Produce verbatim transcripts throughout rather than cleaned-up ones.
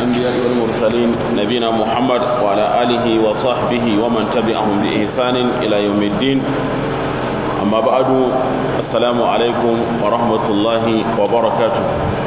الأنبياء والمرسلين نبينا محمد وعلى آله وصحبه ومن تبعهم بإحسان إلى يوم الدين أما بعد السلام عليكم ورحمة الله وبركاته.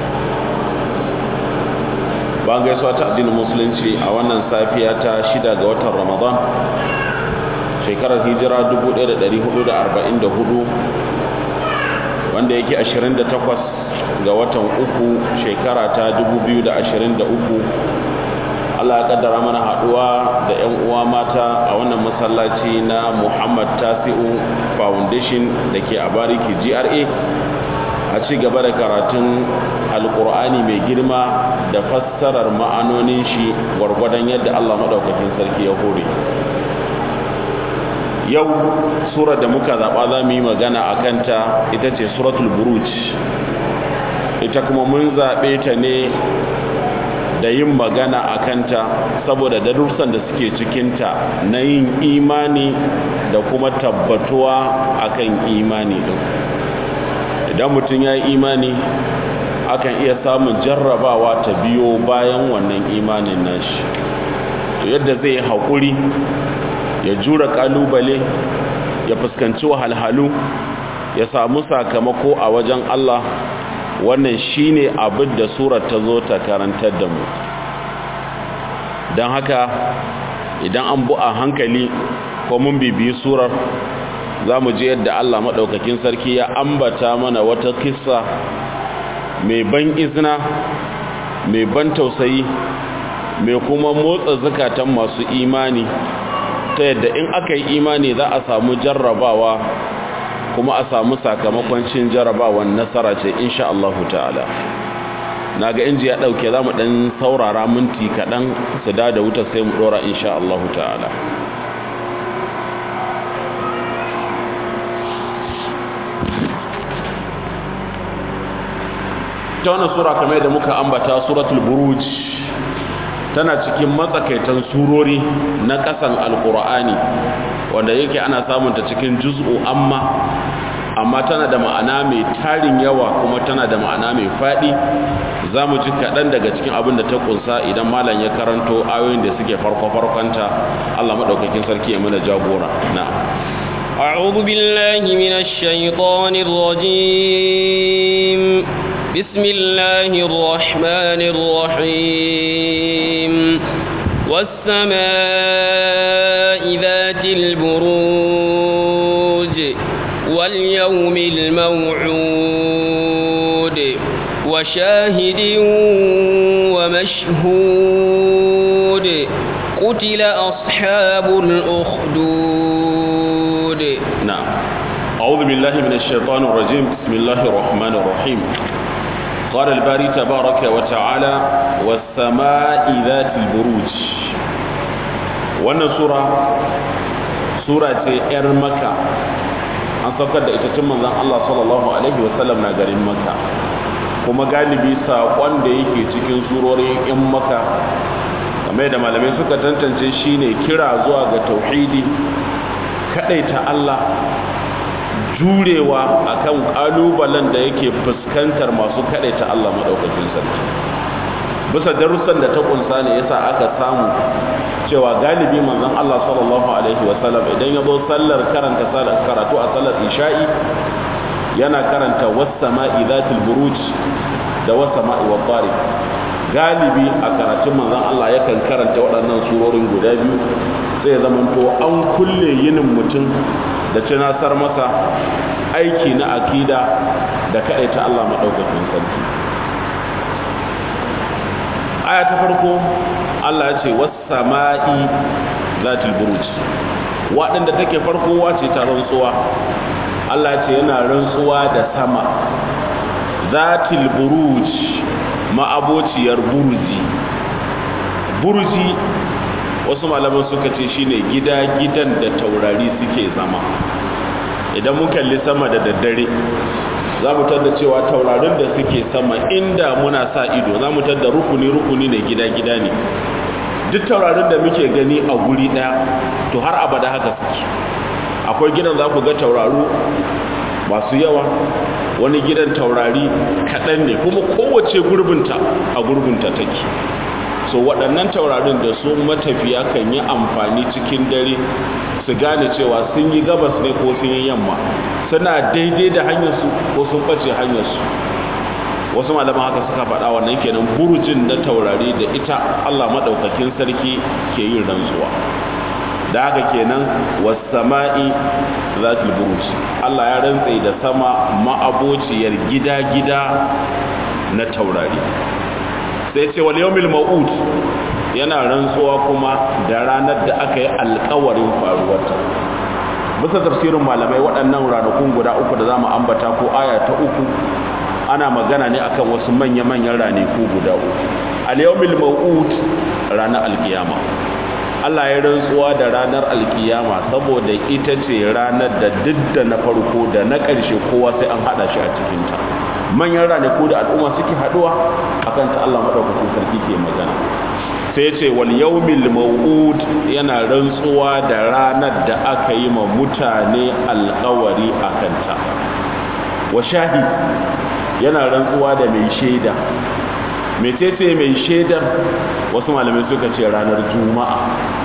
bayan gaisuwa ta addinin musulunci a wannan safiya ta shida ga watan Ramadan shekarar hijira dubu ɗaya da ɗari hudu da arba'in da hudu wanda yake ashirin da takwas ga watan uku shekara ta dubu biyu da ashirin da uku. Allah ya kaddara mana haduwa da ƴan uwa mata a wannan masallaci na Muhammad Tasi'u Foundation da ke a Bariki G R A a ci gaba da karatun alkur'ani mai girma da fassarar ma'anonin shi gwargwadon yadda Allah madaukakin sarki ya hore. Yau surar da muka zaba za mu yi magana a kanta ita ce suratul buruj. Ita kuma mun zaɓe ta ne da yin magana a kanta saboda darussan da suke cikinta na yin imani da kuma tabbatuwa akan imani din. Idan mutum ya yi imani akan iya samun jarrabawa ta biyo bayan wannan imanin nashi, to yadda zai haƙuri ya jura ƙalubale ya fuskanci wahalhalu ya samu sakamako a wajen Allah, wannan shine abin da surar ta zo ta karantar da mu. Don haka idan an bu a hankali ko mun bibiyi surar za mu ji yadda Allah maɗaukakin sarki ya ambata mana wata kissa mai ban izina, mai ban tausayi, mai kuma motsa zukatan masu imani, ta yadda in aka yi imani za a samu jarrabawa kuma a samu sakamakon cin jarrabawan nasara ce insha Allah ta'ala. Na ga inji ya ɗauke za mu ɗan saurara minti kaɗan su da da wuta sai mu ɗora insha Allah ta'ala. ta wannan sura kamar da muka ambata suratul buruj tana cikin matsakaitan surori na kasan alqur'ani wanda yake ana samun ta cikin juz'u amma amma tana da ma'ana mai tarin yawa kuma tana da ma'ana mai fadi. Zamu ji kadan daga cikin abin da ta kunsa idan malam ya karanto ayoyin da suke farko farkonta. Allah madaukakin sarki ya mana jagora. na'am أعوذ بالله من الشيطان الرجيم بسم الله الرحمن الرحيم والسماء ذات البروج واليوم الموعود وشاهد ومشهود قتل أصحاب الأخدود. نعم أعوذ بالله من الشيطان الرجيم بسم الله الرحمن الرحيم. قال الباري تبارك وتعالى والسماء ذات البروج. wannan sura sura ce yar Makka, an saukar da ita tun manzon Allah sallallahu alaihi wasallam na garin Makka, kuma galibi saƙon da yake cikin surorin yan Makka kamar da malamai suka tantance shine kira zuwa ga tauhidi, kadaita Allah, jurewa akan kalubalen da yake fuskantar masu kadaita Allah madaukakin sarki. Bisa darussan da ta kunsa ne yasa aka samu cewa galibi manzon Allah sallallahu alaihi wasallam idan ya zo sallar karanta salat karatu a sallar isha'i yana karanta was-sama'i dhatil buruj da was-sama'i wad-tariq. Galibi a karatun manzon Allah yakan karanta waɗannan surorin guda biyu, sai zamanto an kulle yinin mutum da tunasar masa aiki na akida da kaɗaita Allah maɗaukakin sarki. Aya ta farko Allah ya ce was-sama'i zatil buruj, waɗanda take farko wace ta rantsuwa. Allah ya ce yana rantsuwa da sama zatil buruj, ma'abociyar buruji. Buruji wasu malaman suka ce shine gida gidan da taurari suke zama. Idan mun kalli sama da daddare za mu tada cewa taurarin da suke sama inda muna sa ido za mu tada rukuni rukuni ne gida gida ne. Duk taurarin da muke gani a guri daya to har abada haka suke. Akwai gidan za ku ga tauraru masu yawa, wani gidan taurari kaɗan ne, kuma kowace gurbinta a gurbinta take. so waɗannan taurarin da su matafiya kan yi amfani cikin dare su gane cewa sun yi gabas ne ko sun yi yamma, suna daidai da hanyarsu ko sun ɓace hanyarsu. Wasu malaman haka suka faɗa wannan kenan burujin na taurari da ita Allah maɗaukakin sarki ke yin rantsuwa. Da haka kenan was-sama'i zatul buruj, Allah ya rantse da sama ma'abociyar gida-gida na taurari. Sai ce wal yawmil maw'ud, yana rantsuwa kuma da ranar da aka yi alƙawarin faruwarta. Bisa tafsirin malamai waɗannan ranakun guda uku da zamu ambata ko aya ta uku ana magana ne akan wasu manya-manyan ranaku guda uku. Al yawmil maw'ud, ranar alkiyama. Allah ya rantsuwa da ranar alkiyama saboda ita ce ranar da duk da na farko da na ƙarshe kowa sai an haɗa shi a cikinta. Manyan ranaku da al'umma suke haɗuwa akan ta Allah madaukakin sarki ke magana. Sai ce wal yawmil maw'ud, yana rantsuwa da ranar da aka yi ma mutane alƙawari akan ta. Wa shahid, yana rantsuwa da mai shaida. Mecece mai shaidar? Wasu malamai suka ce ranar juma'a.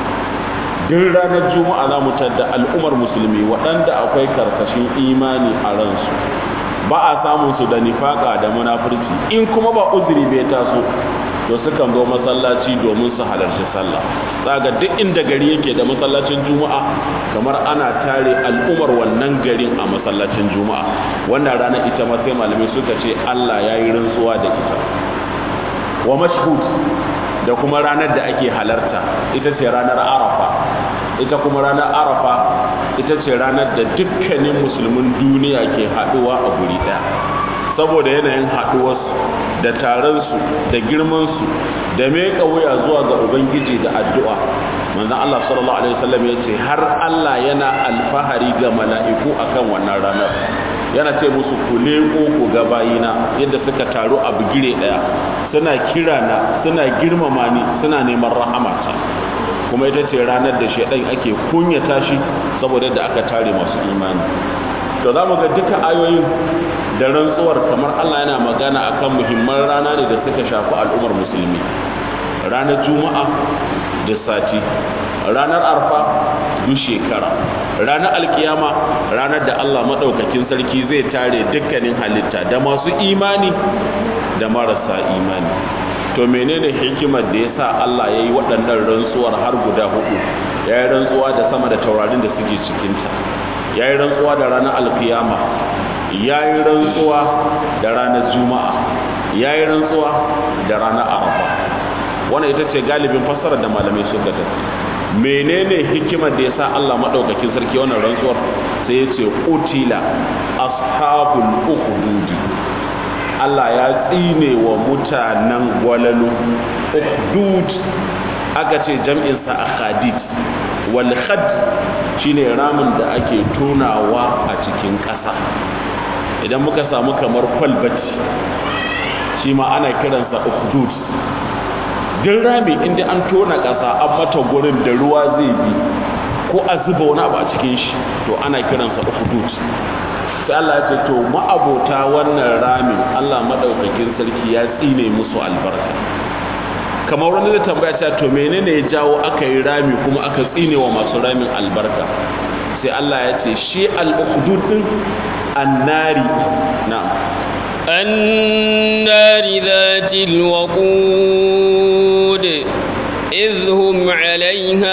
Duk ranar juma'a za mu tadda al'ummar musulmi waɗanda akwai karkashin imani a ransu, ba a samun su da nifaka da munafurci. In kuma ba uzuri bai taso, to sukan zo masallaci domin su halarci sallah. Zaga duk inda gari yake da masallacin juma'a, kamar ana tare al'ummar wannan garin a masallacin juma'a. Wannan ranar ita ma sai malamai suka ce Allah ya yi rantsuwa da ita. Wa mashhud, da kuma ranar da ake halarta, ita ce ranar arafa. Ita kuma ranar arafa ita ce ranar da dukkanin musulmin duniya ke haɗuwa a guri ɗaya, saboda yanayin haɗuwarsu da taronsu da girmansu da meka wuya zuwa ga ubangiji da addu'a. Manzon Allah sallallahu alaihi wasallam ya ce har Allah yana alfahari ga mala'iku akan wannan ranar, yana ce musu ku leko ku ga bayina yadda suka taru a bigire ɗaya, suna kirana, suna girmama ni, suna neman rahamata. Kuma ita ce ranar da shedan ake kunyata shi saboda yadda aka tare masu imani. To za mu ga duka ayoyin da rantsuwar kamar Allah yana magana akan muhimman rana ne da suka shafi al'ummar musulmi. Ranar juma'a da sati, ranar arfa duk shekara, ranar alkiyama ranar da Allah madaukakin sarki zai tare dukkanin halitta da masu imani da marasa imani. To menene hikimar da yasa Allah ya yi waɗannan rantsuwar har guda hudu? Ya yi rantsuwa da sama da taurarin da suke cikinta, ya yi rantsuwa da ranar alkiyama, ya yi rantsuwa da ranar juma'a, ya yi rantsuwa da ranar arafa. Wannan ita ce galibin fassarar da malamai suka tafi. Menene hikimar da yasa Allah madaukakin sarki wannan rantsuwar? Sai ya ce qutila ashabul ukhdudi, Allah ya tsine wa mutanen gwalalu. Ukhdud aka ce jam'in sa akhadid, wal khad shine ramin da ake tonawa a cikin ƙasa. Idan muka samu kamar kwalbati, shi ma ana kiransa ukhdud. Duk rami inda an tona ƙasa an mata gurin da ruwa zai bi ko a zuba wani abu a cikin shi, to ana kiransa ukhdud. Sai Allah ya ce to ma'abota wannan ramin Allah madaukakin sarki ya tsine musu albarka. Kamar wani da tambaya ta to menene ya jawo aka yi rami kuma aka tsine wa masu ramin albarka? Sai Allah ya ce shi al-ukhdud din annari, na'am, annari dhatil waqud idhum 'alayha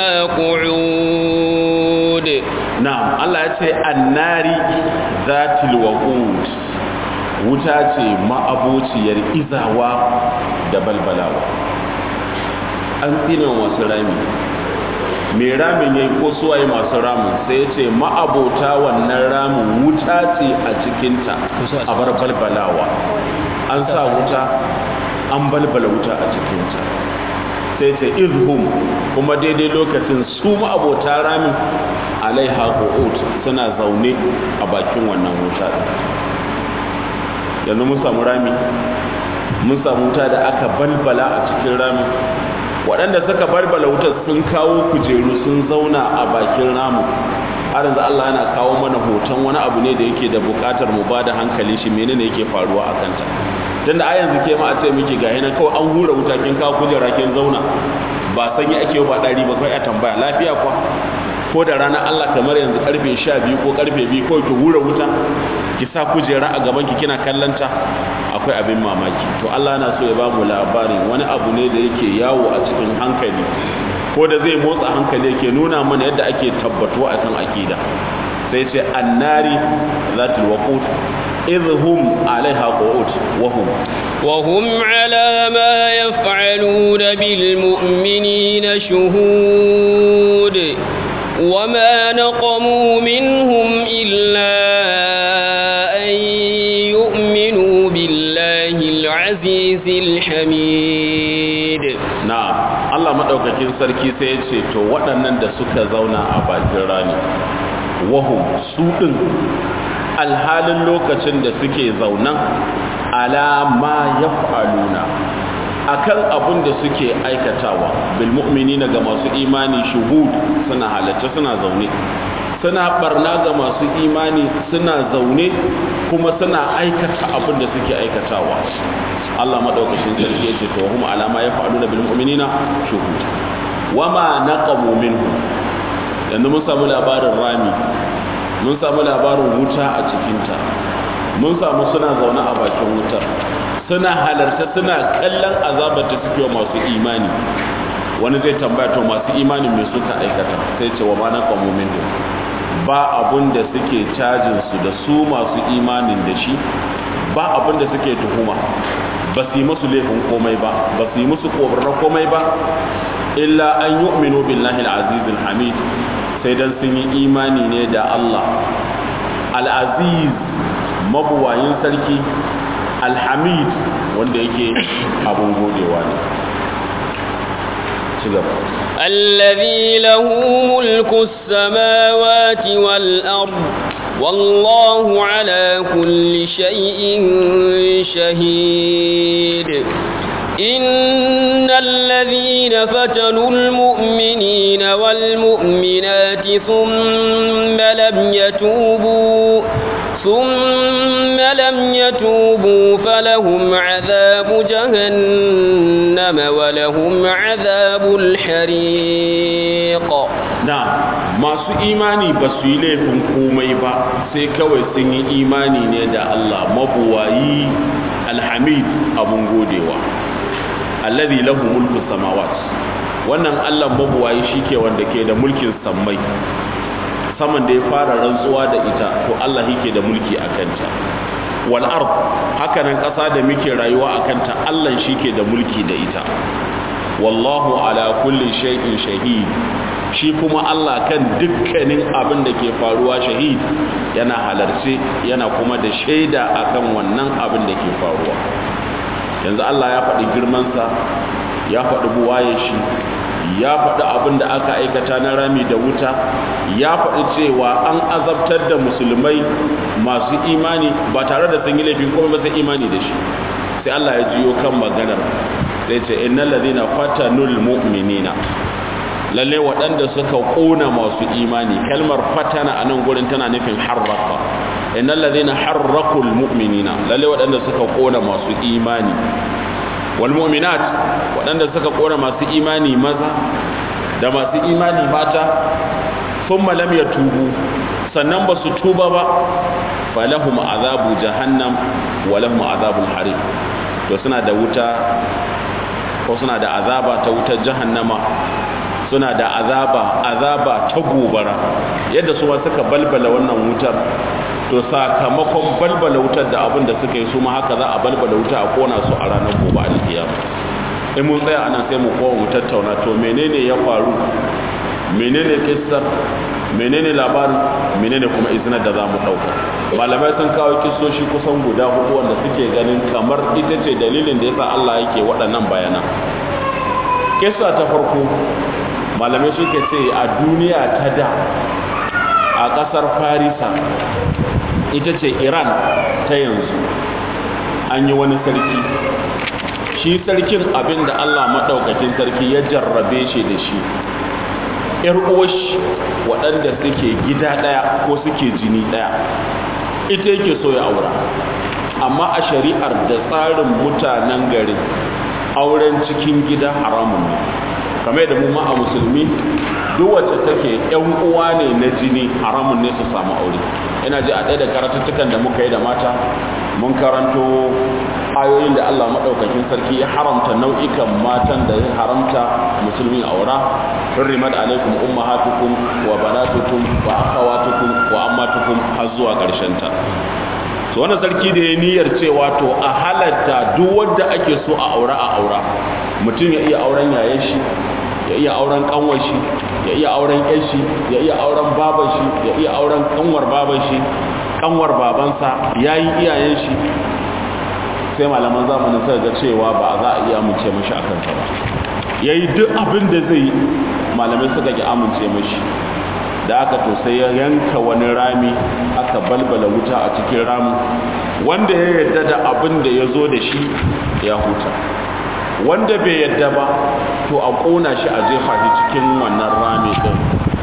qu'ud. Na'am, Allah ya ce annari zatil waqud, wuta ce ma'abociyar izawa da balbalawa. An tsine masu rami, mai ramin yayi ko suwaye masu ramin? Sai ya ce ma'abota wannan ramin wuta ce a cikinta a bar balbalawa. An sa wuta, an balbala wuta a cikinta. Sai ce izhum, kuma daidai lokacin su ma'abota ramin alaiha qu'ud, suna zaune a bakin wannan wuta. Yanzu mun samu rami, mun samu wuta da aka balbala a cikin ramin. Waɗanda suka balbala wutar sun kawo kujeru sun zauna a bakin ramin, har yanzu Allah yana kawo mana hoton wani abu ne da yake da bukatar mu bada hankali shi menene yake faruwa a kanta tunda a yanzu ke ma a ce miki ga hina kawai an hura wuta kin kawo kujera kin zauna ba sanyi ake ba dari ba kai a tambaya lafiya kwa ko da rana Allah kamar yanzu karfe sha biyu ko karfe biyu ko ki hura wuta ki sa kujera a gaban ki kina kallanta akwai abin mamaki to Allah yana so ya ba mu labarin wani abu ne da yake yawo a cikin hankali ko da zai motsa hankali yake nuna mana yadda ake tabbatuwa akan akida sai ce annari zatul waqut idhum alaiha qu'ud wa hum wa hum ala ma yaf'aluna bil mu'minina shuhud وما نقموا منهم إلا أن يؤمنوا بالله العزيز الحميد نعم الله مدوكاكين sarki sai ya ce to waɗannan da suka zauna a bakin rani wahum su din alhalin lokacin da suke zaunan ala ma yaf'aluna akan abin da suke aikatawa bil mu'minina ga masu imani shuhud suna halatta suna zaune suna barna ga masu imani suna zaune kuma suna aikata abin da suke aikatawa Allah madaukakin sarki yace to hum alama yaf'aluna bil mu'minina shuhud wama naqamu minhum yanzu mun samu labarin rami mun samu labarin wuta a cikinta mun samu suna zaune a bakin wutar suna halarta suna kallon azabar da suke wa masu imani wani zai tambaya to masu imanin me suka aikata sai ce wa ma na qamu minhum ba abun da suke cajin su da su masu imanin da shi ba abun da suke tuhuma ba su yi musu laifin komai ba ba su yi musu kobarra komai ba illa an yu'minu billahi al-aziz al-hamid sai dan sun yi imani ne da Allah al-aziz mabuwayin sarki alhamid wanda yake abun godewa ne ci gaba alladhi lahu mulku as-samawati wal ard wallahu ala kulli shay'in shahid إن الذين فتنوا المؤمنين والمؤمنات ثم لم يتوبوا ثم لم يتوبوا فلهم عذاب جهنم ولهم عذاب الحريق نعم masu imani ba su yi laifin komai ba sai kawai sun yi imani ne da Allah mabuwayi alhamid abun godewa alladhi lahu mulku samawati wannan Allah mabuwayi shike wanda ke da mulkin sammai saman da ya fara rantsuwa da ita to Allah yake da mulki a kanta wal ard haka nan ƙasa da muke rayuwa a kanta Allah shike da mulki da ita wallahu ala kulli shay'in shahid shi kuma Allah kan dukkanin abin da ke faruwa shahid yana halarce yana kuma da shaida akan wannan abin da ke faruwa yanzu Allah ya faɗi girmansa ya faɗi buwaye shi ya faɗi abin da aka aikata na rami da wuta ya faɗi cewa an azabtar da musulmai masu imani ba tare da sun yi laifin kuma ba sai imani da shi sai Allah ya jiyo kan maganar sai ce innal ladina fatanul mu'minina lalle waɗanda suka ƙona masu imani kalmar fatana a nan gurin tana nufin harraka innal ladina harrakul mu'minina lalle waɗanda suka ƙona masu imani wal mu'minat waɗanda suka ƙona masu imani maza da masu imani mata thumma lam yatubu sannan ba su tuba ba falahum azabu jahannam wa lahum azabul harim to suna da wuta ko suna da azaba ta wutar jahannama suna da azaba azaba ta gobara yadda su ma suka balbala wannan wutar to sakamakon balbala wutar da abin da suka yi su ma haka za a balbala wuta a kona su a ranar gobe alkiyama in mun tsaya anan sai mu kowa mu tattauna to menene ya faru menene kissar menene labarin menene kuma izinin da za mu ɗauka malamai sun kawo kissoshi kusan guda hudu wanda suke ganin kamar ita ce dalilin da yasa Allah yake waɗannan bayanan kissa ta farko malamai suke ce a duniya ta da a ƙasar farisa ita ce iran ta yanzu an yi wani sarki shi sarkin abin da Allah maɗaukakin sarki ya jarrabe shi da shi yar uwashi waɗanda suke gida ɗaya ko suke jini ɗaya ita yake so ya aura. Amma a shari'ar da tsarin mutanen garin auren cikin gida haramun ne, kamar da mu ma a musulmi duk wacce take yan uwa ne na jini haramun ne su samu aure. Ina ji a ɗaya da karatuttukan da muka yi da mata mun karanto ayoyin da Allah maɗaukakin sarki ya haramta nau'ikan matan da ya haramta musulmi aura. hurrimat alaikum ummahatukum wa banatukum wa akhawatukum wa ammatukum har zuwa ƙarshen ta. So wannan sarki da ya niyyar cewa to a halatta duk wanda ake so a aura a aura, mutum ya iya auren yayan shi, ya iya auren kanwar shi, ya iya auren ƴar shi, ya iya auren baban shi, ya iya auren kanwar baban shi, kanwar babansa, yayin iyayen shi. Sai malaman zamanin sai ga cewa ba za a iya amince mishi akan sa ba. Yayi duk abin da zai yi, malamai suka ki amince mishi. Da aka to sai ya yanka wani rami aka balbala wuta a cikin ramin, wanda ya yarda da abin da ya zo da shi ya huta, wanda bai yarda ba to a ƙona shi a jefa shi cikin wannan rami din.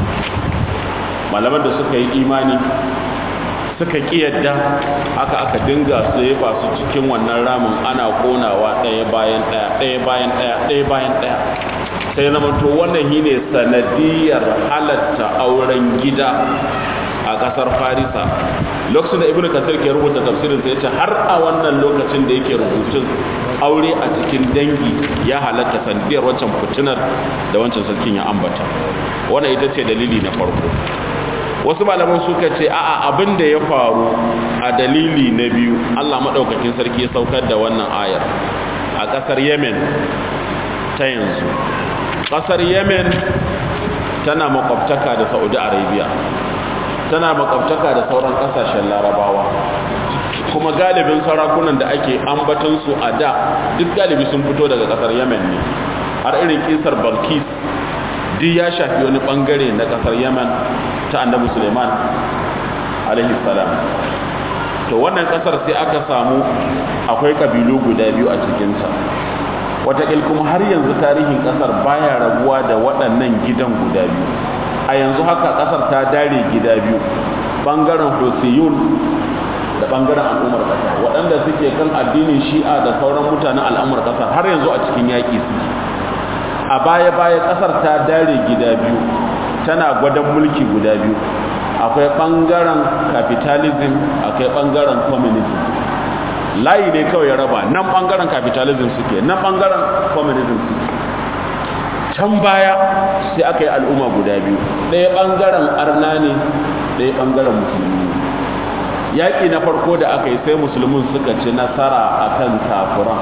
Malaman da suka yi imani suka ƙi yadda aka aka dinga tsefa su cikin wannan ramin ana ƙonawa ɗaya bayan ɗaya ɗaya bayan ɗaya ɗaya bayan ɗaya, sai zama to wannan shine sanadiyar halatta auren gida a ƙasar Farisa. Lokacin da Ibn Kathir ke rubuta tafsirin sai yace har a wannan lokacin da yake rubutun aure a cikin dangi ya halatta sanadiyar wancan fitinar da wancan sarkin ya ambata. Wannan ita ce dalili na farko. Wasu malaman suka ce a'a abin da ya faru a dalili na biyu, Allah madaukakin sarki ya saukar da wannan ayar a ƙasar Yemen ta yanzu. Ƙasar Yemen tana makwabtaka da Saudi Arabia, tana makwabtaka da sauran ƙasashen Larabawa, kuma galibin sarakunan da ake ambatansu a da duk galibi sun fito daga ƙasar Yemen ne. Har irin kisar Balkis duk ya shafi wani bangare na ƙasar Yemen ta Annabi Suleiman alaihi salam. To wannan ƙasar sai aka samu akwai kabilu guda biyu a cikinta. Wataƙil kuma har yanzu tarihin ƙasar baya rabuwa da waɗannan gidan guda biyu. A yanzu haka ƙasar ta dare gida biyu, ɓangaren Husiyun da ɓangaren al'ummar ƙasar, waɗanda suke kan addinin Shi'a da sauran mutanen al'ummar ƙasar har yanzu a cikin yaƙi suke. A baya-baya ƙasar ta dare gida biyu, tana gwadon mulki guda biyu, akwai ɓangaren capitalism, akwai ɓangaren communism. Layi ne kawai ya raba, nan ɓangaren capitalism suke, nan ɓangaren communism suke. Can baya sai aka yi al'umma guda biyu, ɗaya ɓangaren arna ne, ɗaya ɓangaren musulmi. Yaƙi na farko da aka yi sai musulmin suka ci nasara a kan kafiran,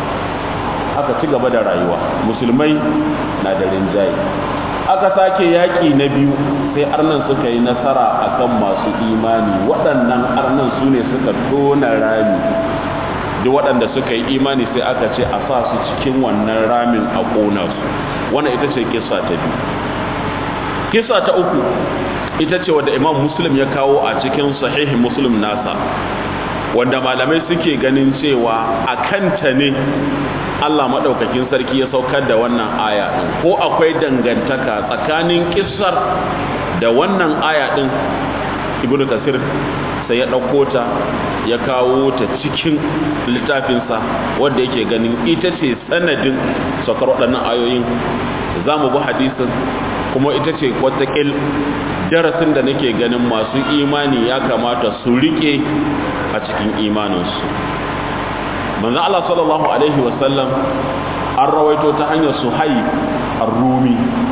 aka ci gaba da rayuwa, musulmai na da rinjaye. Aka sake yaƙi na biyu sai arnan suka yi nasara akan masu imani, waɗannan arnan su ne suka tona rami, duk waɗanda suka yi imani sai aka ce a sa su cikin wannan ramin a ƙona su. Wannan ita ce kisa ta biyu. Kisa ta uku ita ce wadda Imam Muslim ya kawo a cikin sahihi Muslim nasa, wanda malamai suke ganin cewa a kanta ne Allah maɗaukakin sarki ya saukar da wannan aya ɗin, ko akwai dangantaka tsakanin kissar da wannan aya ɗin. Ibn Kathir sai ya ɗauko ta ya kawo ta cikin littafinsa wanda yake ganin ita ce sanadin saukar waɗannan ayoyin. Za mu bi hadisin, kuma ita ce watakil darasin da nake ganin masu imani ya kamata su riƙe a cikin imaninsu. Manzon Allah sallallahu alaihi wasallam an rawaito ta hanyar Suhaib ar-Rumi,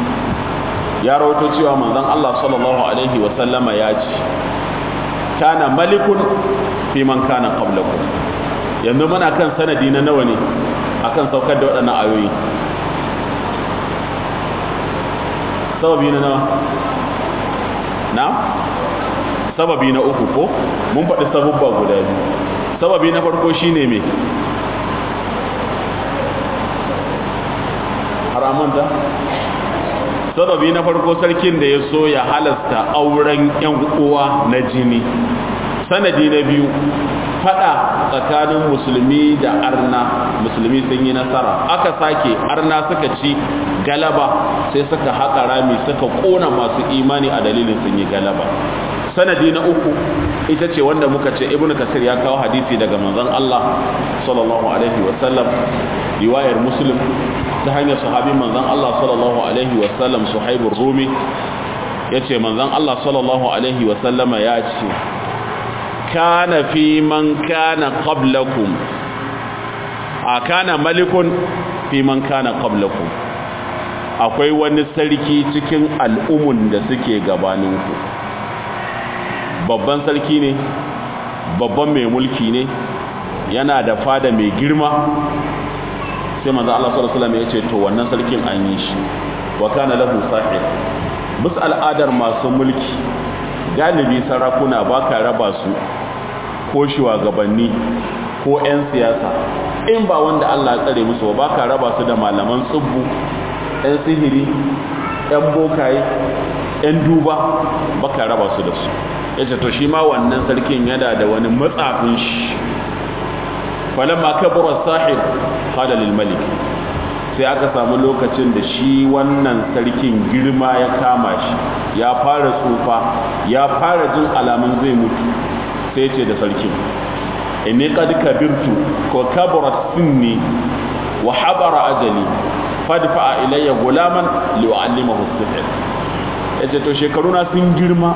ya rawaito cewa manzon Allah sallallahu alaihi wasallama ya ce, kana malikun fi man kana qablakum. Yanzu muna kan sanadi na nawa ne akan saukar da waɗannan ayoyi? Sababi na nawa? Na? Sababi na uku ko? Mun faɗi sababba guda biyu. Sababi na farko shine me? Haramanta? Sababi na farko sarkin da ya so ya halasta auren ƴan uwa na jini. Sanadi na biyu, fada tsakanin musulmi da arna, musulmi sun yi nasara, aka sake arna suka ci galaba sai suka haƙa rami suka ƙona masu imani a dalilin sun yi galaba. Sanadi na uku ita ce wanda muka ce ibnu kasir ya kawo hadisi daga manzon Allah sallallahu alaihi wasallam, riwayar muslim ta hanyar sahabi manzon Allah sallallahu alaihi wasallam suhaibur rumi yace manzon Allah sallallahu alaihi wasallama ya ce kana fi man kana qablakum a kana malikun fi man kana qablakum, akwai wani sarki cikin al'umun da suke gabaninku, babban sarki ne, babban mai mulki ne, yana da fada mai girma. Sai manzo Allah sallallahu alaihi wasallam ya ce to wannan sarkin an yi shi, wa kana lahu sahib. Mus al'adar masu mulki galibi sarakuna baka raba su ko shugabanni ko 'yan siyasa in ba wanda Allah ya tsare musu ba ka raba su da malaman tsubbu, 'yan sihiri, 'yan bokaye, 'yan duba, baka raba su da su. Yace to shi ma wannan sarkin yana da wani matsafin shi. Falamma kabura sahir qala lil malik, sai aka samu lokacin da shi wannan sarkin girma ya kama shi, ya fara tsufa, ya fara jin alamun zai mutu, sai ce da sarkin inni qad kabirtu ko kabara sinni wa habara ajali fadfa ilayya gulaman li'allimahu as-sihr. Yace to shekaruna sun girma,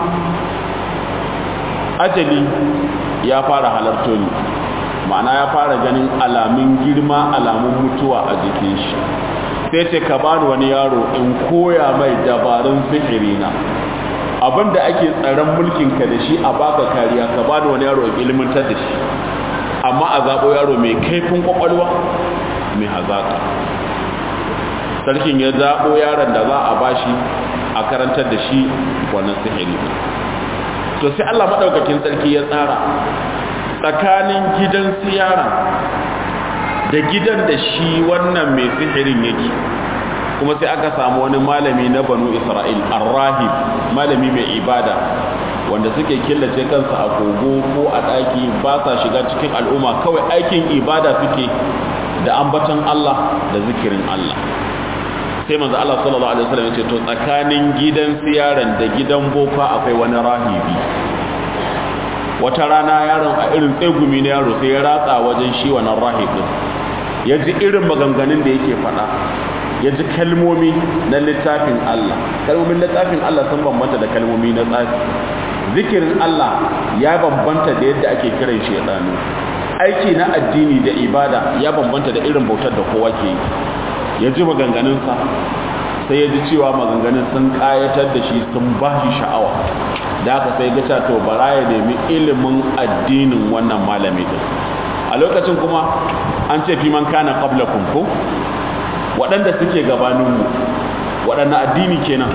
ajali ya fara halarto ni, ma'ana ya fara ganin alamun girma, alamun mutuwa a jikin shi. Sai ce ka bani wani yaro in koya mai dabarun sihirina, abinda ake tsaron mulkinka da shi a baka kariya, ka bani wani yaro in ilmantar da shi, amma a zaɓo yaro mai kaifin kwakwalwa mai hazaka. Sarkin ya zaɓo yaron da za a bashi a karantar da shi wannan sihiri. To sai Allah maɗaukakin sarki ya tsara tsakanin gidan siyara da gidan da shi wannan mai sihirin yake, kuma sai aka samu wani malami na banu Isra'il, ar-rahib, malami mai ibada, wanda suke killace kansu a kogo ko a ɗaki, ba sa shiga cikin al'umma, kawai aikin ibada suke da ambaton Allah da zikirin Allah. Sai manzo Allah sallallahu alaihi wasallam ya ce to tsakanin gidan siyaran da gidan boka akwai wani rahibi. Wata rana yaron a irin tsegumi na yaro sai ya ratsa wajen shi wannan rahibin, ya ji irin maganganun da yake faɗa, ya ji kalmomi na littafin Allah. Kalmomin littafin Allah sun bambanta da kalmomi na tsafi, zikirin Allah ya bambanta da yadda ake kiran shedanu, aiki na addini da ibada ya bambanta da irin bautar da kowa ke yi. Ya ji maganganunsa sai ya ji cewa maganganun sun ƙayatar da shi, sun ba shi sha'awa, da haka sai ga to bara ya nemi ilimin addinin wannan malami din. A lokacin kuma an ce fi man kana qablakum ko waɗanda suke gabaninmu, waɗanne addini kenan?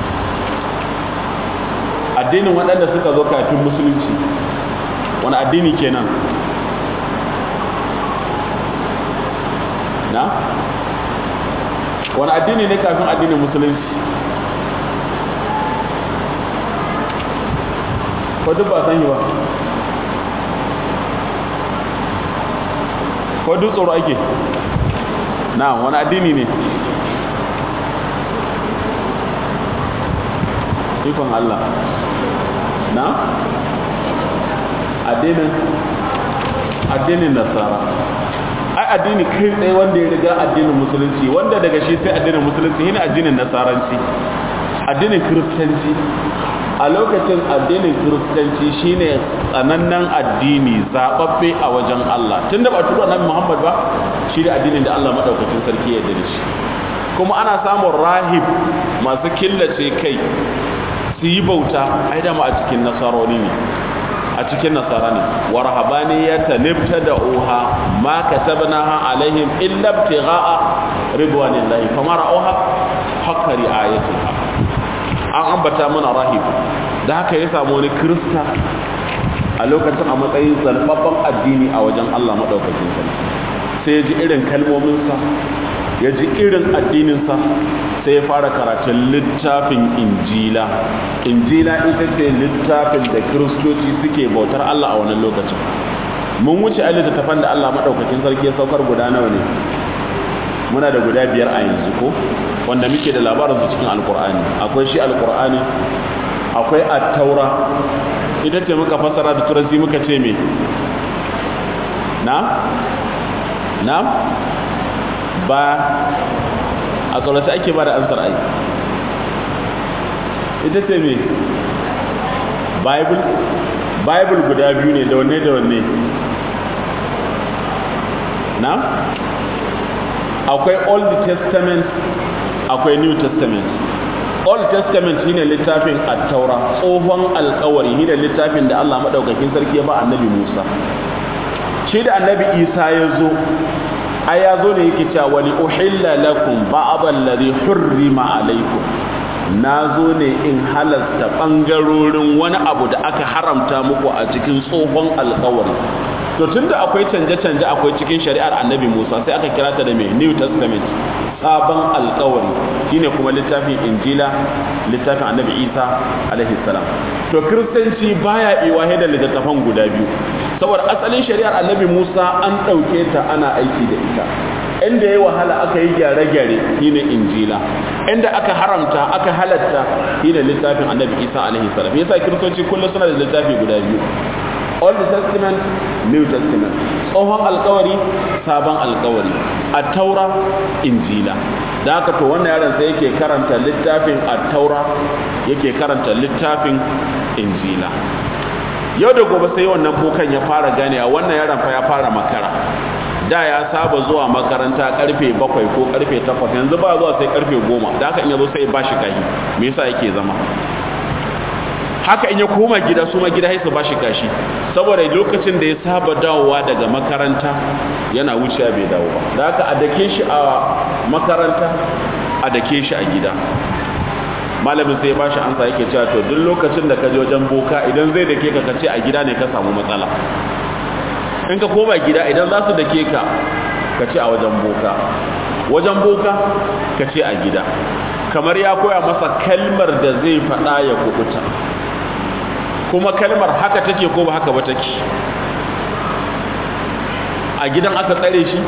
Addinin waɗanda suka zo kafin musulunci, wani addini kenan? Na? Wani addini ne kafin addinin musulunci? Ko duk ba san yi ba? Ko duk tsoro ake? Na, wani addini ne? Ikon Allah. Na? Addinin? Addinin Nasara. Ai addini kai tsaye wanda ya riga addinin musulunci, wanda daga shi sai addinin musulunci, shine addinin Nasaranci, addinin Kiristanci. A lokacin addinin Kiristanci shine tsanannen addini zababbe a wajen Allah, tunda ba tura Annabi Muhammad ba, shi da addinin da Allah madaukakin sarki ya yarda shi. Kuma ana samun rahib masu killace kai su yi bauta, ai dama a cikin nasaroni ne, a cikin nasara ne. Wa rahabaniyata nibtada'uha ma katabnaha alaihim illa ibtigha'a ridwanillahi fama ra'uha haqqa ri'ayatiha. An ambata mana rahib, da haka ya samu wani kirista a lokacin a matsayin zalbabban addini a wajen Allah madaukakin sarki. Sai ya ji irin kalmominsa, ya ji irin addininsa, sai ya fara karatun littafin injila. Injila ita ce littafin da kiristoci suke bautar Allah a wannan lokacin. mun wuce a littattafan da Allah madaukakin sarki ya saukar guda nawa ne muna da guda biyar a yanzu ko wanda muke da labarin su cikin alkur'ani akwai shi alkur'ani akwai at-taura ita ce muka fassara da turanci muka ce me na na ba a tsoraci ake ba da ansar ai ita ce me bible bible guda biyu ne da wanne da wanne na akwai old testament akwai new testament old testament shine littafin at-taura tsohon alƙawari shine littafin da Allah madaukakin sarki ya ba annabi Musa shi da annabi Isa ya zo ai ya zo ne yake cewa wali uhilla lakum ba'd alladhi hurrima alaykum na zo ne in halasta bangarorin wani abu da aka haramta muku a cikin tsohon alƙawari to tunda akwai canje-canje akwai cikin shari'ar annabi Musa sai aka kira ta da mai New Testament sabon alƙawari shine kuma littafin Injila littafin annabi Isa alaihi salam to kristanci baya iwahe da littattafan guda biyu saboda asalin shari'ar annabi Musa an dauke ta ana aiki da ita inda yayi wahala aka yi gyare-gyare shine Injila inda aka haramta aka halatta shine littafin annabi Isa alaihi salam yasa kristanci kullum suna da littafi guda biyu Old Testament, New Testament, tsohon alkawari, sabon alkawari, at-taura, injila. Da haka to wannan yaron sai yake karanta littafin at-taura, yake karanta littafin injila. Yau da gobe sai wannan bokan ya fara ganewa wannan yaron fa ya fara makara. Da ya saba zuwa makaranta karfe bakwai ko karfe takwas, yanzu ba zuwa sai karfe goma. Da haka in yazo sai ba shi kahi. Me yasa yake zama? haka in ya koma gida su ma gida su bashi kashi saboda lokacin da ya saba dawowa daga makaranta yana wucewa bai dawo ba da haka a dake shi a makaranta a dake shi a gida malamin sai ya bashi ansa yake cewa to duk lokacin da ka je wajen boka idan zai dake ka kace a gida ne ka samu matsala in ka koma gida idan za su dake ka kace a wajen boka wajen boka kace a gida kamar ya koya masa kalmar da zai faɗa ya kubuta kuma kalmar haka take ko ba haka ba take a gidan aka tsare shi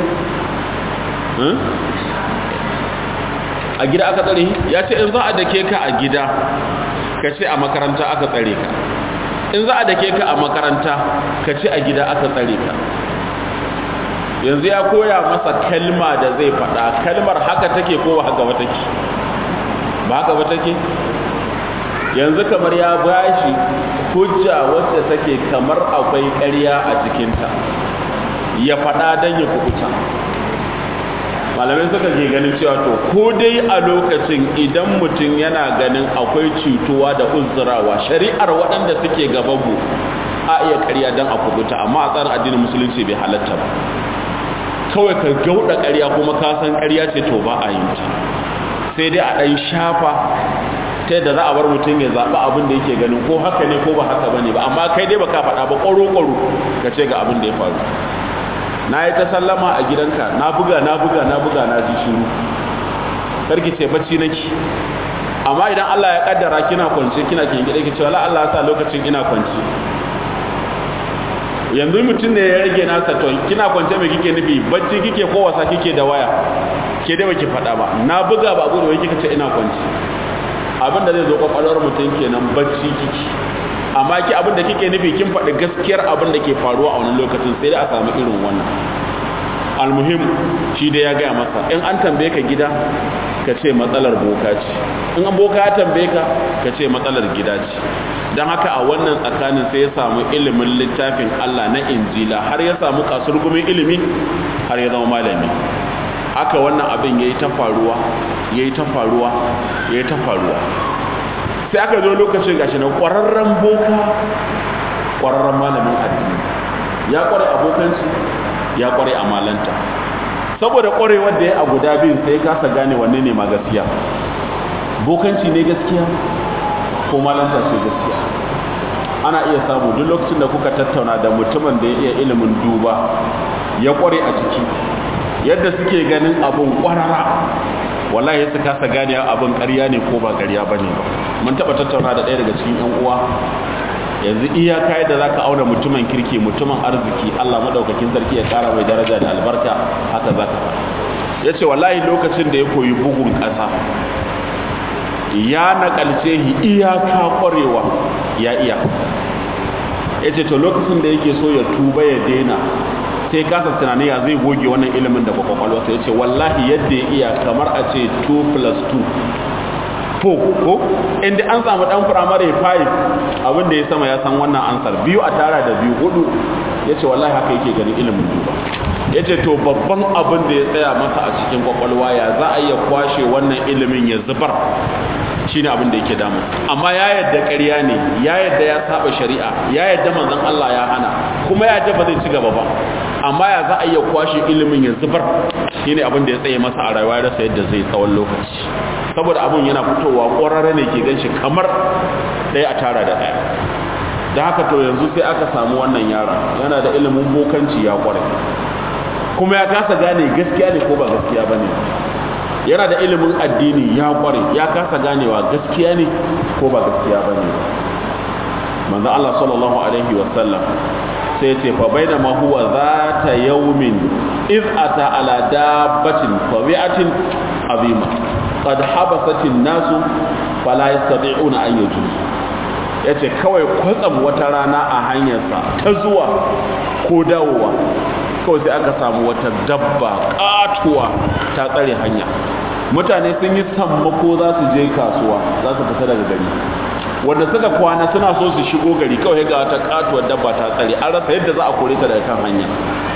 a gida aka tsare shi ya ce in za a dake ka a gida ka ce a makaranta aka tsare ka in za a dake ka a makaranta ka ce a gida aka tsare ka yanzu ya koya masa kalma da zai faɗa kalmar haka take ko ba haka ba take ba haka ba take yanzu kamar ya bashi hujja wacce take kamar akwai ƙarya a cikinta ya faɗa don ya kubuta malamai suka ke ganin cewa to ko dai a lokacin idan mutum yana ganin akwai cutuwa da uzurawa shari'ar waɗanda suke gabanmu a iya ƙarya don a kubuta amma a tsarin addinin musulunci bai halatta ba kawai ka gauda ƙarya kuma ka san ƙarya ce to ba a yin ta sai dai a ɗan shafa ta yadda za a bar mutum ya zaɓi abin da yake ganin ko haka ne ko ba haka ba ne ba amma kai dai ba ka faɗa ba ƙwaro-ƙwaro ka ce ga abin da ya faru na yi ta sallama a gidanka na buga na buga na buga na ji shiru karki ce bacci nake amma idan Allah ya kaddara kina kwance kina kin gida ki ce wala Allah ya sa lokacin ina kwance yanzu mutum ne ya rage nasa to kina kwance me kike nufi bacci kike ko wasa kike da waya ke dai baki faɗa ba na buga ba gudu wai kika ce ina kwance abin da zai zo kwakwalwar mutum kenan bacci kike amma ki abin da kike nufi kin faɗi gaskiyar abin da ke faruwa a wannan lokacin sai da a samu irin wannan almuhim shi da ya gaya masa in an tambaye ka gida ka ce matsalar boka ce in an boka ya tambaye ka ka ce matsalar gida ce don haka a wannan tsakanin sai ya samu ilimin littafin Allah na injila har ya samu kasurgumin ilimi har ya zama malami haka wannan abin ya yi ta faruwa ya yi ta faruwa ya yi ta faruwa sai aka zo lokacin gashi na ƙwararren boka ƙwararren malamin addini ya ƙware abokanci ya ƙware a malanta saboda ƙwarewar da ya a guda biyun sai kasa gane wanne ne ma gaskiya bokanci ne gaskiya ko malanta ce gaskiya ana iya samu duk lokacin da kuka tattauna da mutumin da ya iya ilimin duba ya ƙware a ciki yadda suke ganin abun ƙwarara wallahi su kasa gane abin ƙarya ne ko ba ƙarya bane ba mun taba tattauna da ɗaya daga cikin ƴan uwa yanzu iyaka yadda za ka auna mutumin kirki mutumin arziki Allah maɗaukakin sarki ya ƙara mai daraja da albarka haka za ka ya ce wallahi lokacin da ya koyi bugun ƙasa ya naƙalce shi iyaka ƙwarewa ya iya ya ce to lokacin da yake so ya tuba ya daina sai kasa tunani ya zai goge wannan ilimin da kwakwalwa sai ya ce wallahi yadda ya iya kamar a ce two plus two four ko inda an samu dan firamare five abin da ya sama ya san wannan ansar biyu a tara da biyu hudu ya ce wallahi haka yake ganin ilimin duba ya ce to babban abin da ya tsaya masa a cikin kwakwalwa ya za a iya kwashe wannan ilimin ya zubar shine abin da yake damu amma ya yadda ƙarya ne ya yadda ya saba shari'a ya yadda manzon Allah ya hana kuma ya yadda ba zai ci gaba ba amma ya za a iya kwashe ilimin ya zubar shine abin da ya tsaye masa a rayuwa da yadda zai tsawon lokaci saboda abin yana fitowa ƙwararre ne ke ganshi kamar ɗaya a tara da ɗaya da haka to yanzu sai aka samu wannan yara yana da ilimin bokanci ya ƙware kuma ya kasa gane gaskiya ne ko ba gaskiya ba ne yana da ilimin addini ya ƙware ya kasa ganewa gaskiya ne ko ba gaskiya ba ne manzo Allah sallallahu alaihi wasallam sai ce fa bainama huwa zata yawmin iz ata ala dabbatin fabi'atin azima qad habasatin nasu fala yastati'una an yajuz yace kawai kwatsam wata rana a hanyarsa ta zuwa ko dawowa kawai sai aka samu wata dabba katuwa ta tsare hanya mutane sun yi sammako za su je kasuwa za su fita daga gari wanda suka kwana suna so su shigo gari kawai ga wata katuwar dabba ta tsare an rasa yadda za a kore ta daga kan hanya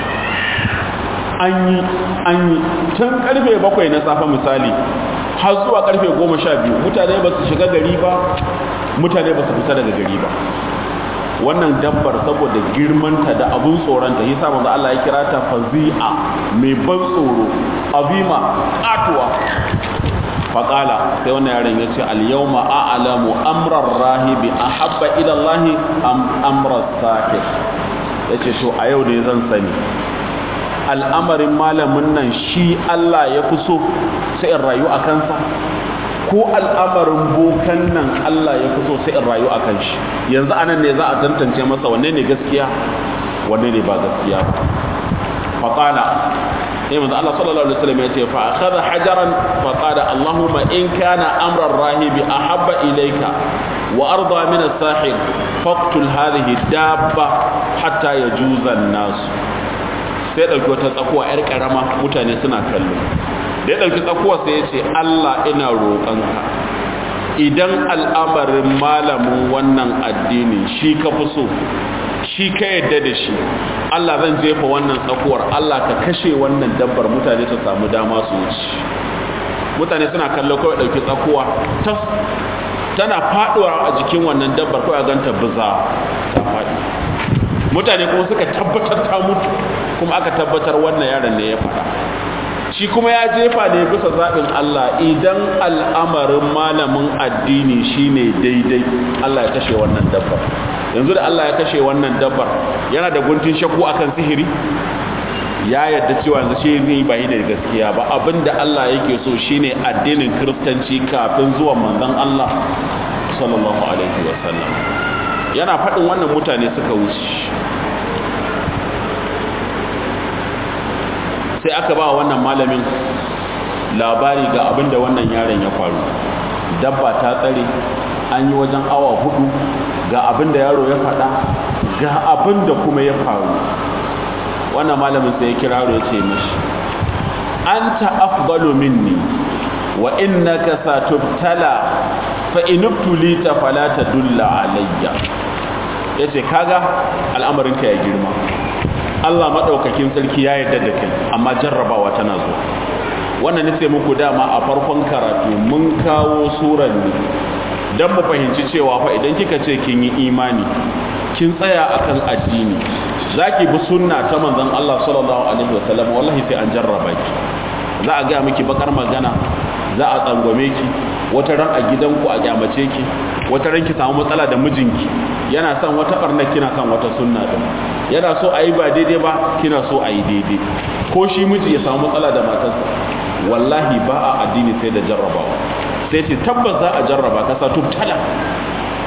an yi an yi tun karfe bakwai na safe misali har zuwa karfe goma sha biyu mutane ba su shiga gari ba mutane ba su fita daga gari ba wannan dabbar saboda girmanta da abun tsoronta yasa manzo Allah ya kira ta fazi'a mai ban tsoro azima katuwa faqala sai wannan yaron yace al-yawma a'lamu amra ar-rahibi ahabba ila Allah am amra as-sahib yace to a yau ne zan sani al'amarin malamin nan shi Allah ya fi so sai in rayu a kansa ko al'amarin bokan nan Allah ya fi so sai in rayu a kan shi yanzu anan ne za a tantance masa wanne ne gaskiya wanne ne ba gaskiya faqala sai manzo Allah sallallahu alaihi wasallam ya ce fa akhadha hajaran fa qala Allahumma in kana amra ar-rahibi ahabba ilayka wa arda min as-sahib faqtul hadhihi dabba hatta yajuza an-nas sai dauki wata tsakuwa yar karama mutane suna kallo da ya dauki tsakuwa sai ya ce Allah ina roƙonka idan al'amarin malamin wannan addini shi ka fi so shi ka yadda da shi Allah zan jefa wannan tsakuwar Allah ka kashe wannan dabbar mutane su samu dama su wuce mutane suna kallo kawai dauki tsakuwa tas tana faduwa a jikin wannan dabbar kawai a ganta buza ta faɗi mutane kuma suka tabbatar ta mutu kuma aka tabbatar wannan yaron ne ya faɗa shi kuma ya jefa ne bisa zaɓin Allah idan al'amarin malamin addini shine daidai Allah ya kashe wannan dabbar yanzu da Allah ya kashe wannan dabbar yana da guntun shakku akan sihiri ya yadda cewa yanzu shi zai ba da gaskiya ba abinda Allah yake so shine addinin kiristanci kafin zuwan manzon Allah sallallahu alaihi wasallam yana faɗin wannan mutane suka wuce sai aka ba wannan malamin labari ga abinda wannan yaron ya faru dabba ta tsare an yi wajen awa hudu ga abinda yaro ya faɗa ga abinda kuma ya faru wannan malamin sai ya kira yaro ya ce mishi anta afdalu minni wa innaka satubtala fa inubtulita fala tadulla alayya yace kaga al'amarin ka ya girma Allah madaukakin sarki ya yarda da kai amma jarrabawa tana zo wannan nace muku dama a farkon karatu mun kawo suran ne dan mu fahimci cewa fa idan kika ce kin yi imani kin tsaya akan addini zaki bi sunna ta manzon Allah sallallahu alaihi wasallam wallahi sai an jarraba ki za a ga miki bakar magana za a tsangwame ki wata ran a gidanku a kyamace ki wata ran ki samu matsala da mijinki yana son wata barna kina son wata sunna din yana so ayi ba daidai ba kina so ayi daidai ko shi miji ya samu matsala da matarsa wallahi ba a addini sai da jarrabawa sai ce tabbas za a jarraba ka sa tubtala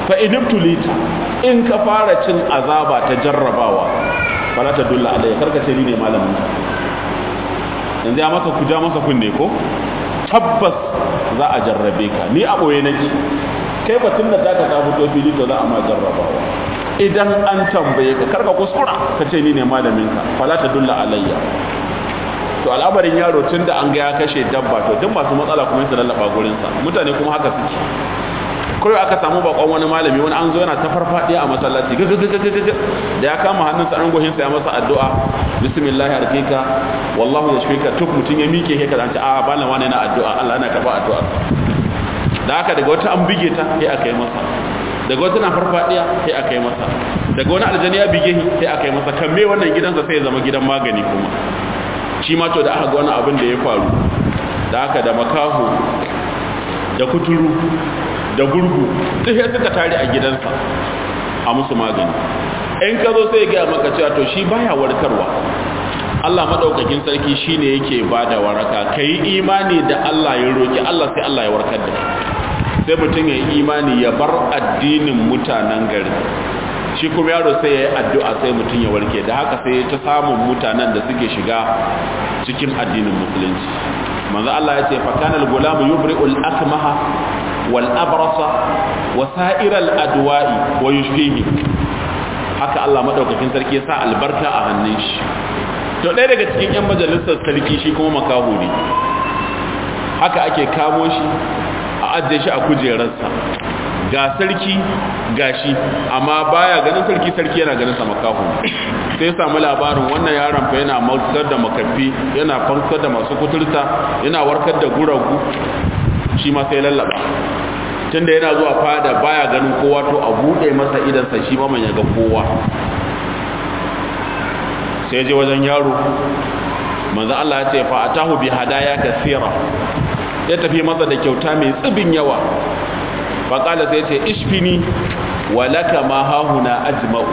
fa inibtulita in ka fara cin azaba ta jarrabawa fala ta dulla alayya karka ce ni ne malamin ka yanzu ya masa kuja masa kunne ko tabbas za a jarrabe ka ni a boye nake kai batun da zaka ta fito fili to za a ma jarrabawa idan an tambaye ka karka kuskura ka ce ni ne malamin ka fala ta dulla alayya to al'amarin yaro tun da an ga ya kashe dabba to duk masu matsala kuma su lallaba gurinsa mutane kuma haka suke kawai aka samu bakon wani malami wani an zo yana ta farfadiya a masallaci da ya kama hannunsa an gohinsa ya masa addu'a bismillah arqika wallahu yashfika tuf mutun ya mike he kada an ce a bana wani yana addu'a Allah yana karba addu'a da haka daga wata an bige ta sai aka yi masa daga wata na farfadiya sai aka yi masa daga wani aljani ya bige shi sai aka yi masa kan me wannan gidansa sai ya zama gidan magani kuma shi ma to da aka ga wani abin da ya faru da haka da makaho da kuturu da gurgu duk sai suka tare a gidansa a musu magani in ka zo sai ga maka cewa to shi baya warkarwa Allah madaukakin sarki shine yake bada waraka kai imani da Allah ya roki Allah sai Allah ya warkar da sai mutum ya yi imani ya bar addinin mutanen gari shi kuma yaro sai ya yi addu'a sai mutum ya warke da haka sai ta samun mutanen da suke shiga cikin addinin musulunci manzo Allah ya ce fakanal gulamu yubri'ul akmaha wal abrasa wa sa'iral adwa'i wa yushfihi haka Allah madaukakin sarki ya sa albarka a hannun shi to ɗaya daga cikin yan majalisar sarki shi kuma makaho ne haka ake kamo shi a ajiye shi a kujerarsa ga sarki gashi amma baya ganin sarki sarki yana ganin sa makaho sai samu labarin wannan yaron fa yana malkar da makafi yana fankar da masu kuturta yana warkar da guragu shi ma sai lallaba tunda yana zuwa fada baya ganin kowa to a bude masa idan sa shi ma man ya ga kowa sai je wajen yaro manzo Allah ya ce fa atahu bi hadaya kaseera ya tafi masa da kyauta mai tsibin yawa faƙala sai ce ishfini wa laka ma hahuna ajma'u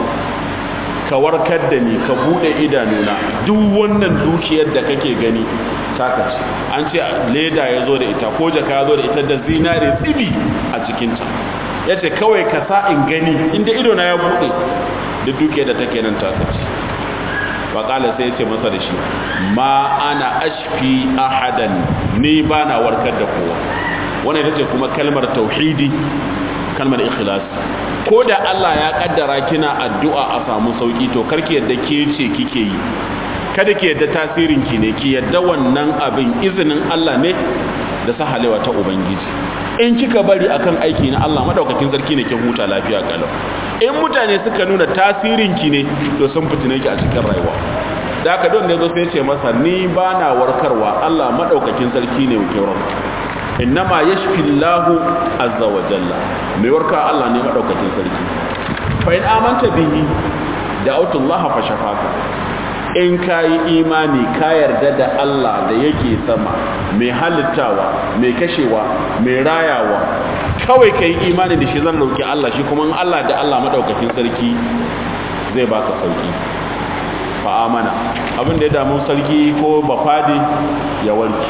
ka warkar da ni ka bude idanuna duk wannan dukiyar da kake gani taka ce an ce leda ya zo da ita ko jaka ya zo da ita da zinare tsibi a cikinta ya ce kawai ka sa in gani inda idona ya bude da dukiyar da take nan taka ce faƙala sai ya ce masa da shi ma ana ashfi ahadan ni ba na warkar da kowa wannan ita ce kuma kalmar tauhidi kalmar ikhlas ko da Allah ya kaddara kina addu'a a samu sauki to karki yadda ke ce kike yi kada ki yadda tasirin ki ne ki yadda wannan abin izinin Allah ne da sahalewa ta ubangiji in kika bari akan aiki na Allah madaukakin sarki ne kin huta lafiya kalau in mutane suka nuna tasirin ki ne to sun fitine ki a cikin rayuwa da haka don da yazo sai ya ce masa ni bana warkarwa Allah madaukakin sarki ne yake warkarwa innama yashfi Allahu azza wa jalla mai warka Allah ne madaukakin sarki fa in amanta bihi da'utu Allah fa shafaka in kai imani ka yarda da Allah da yake sama mai halittawa mai kashewa mai rayawa kawai kai imani da shi zan roki Allah shi kuma in Allah da Allah madaukakin sarki zai baka sauki fa amana abin da ya damu sarki ko bafadi ya warke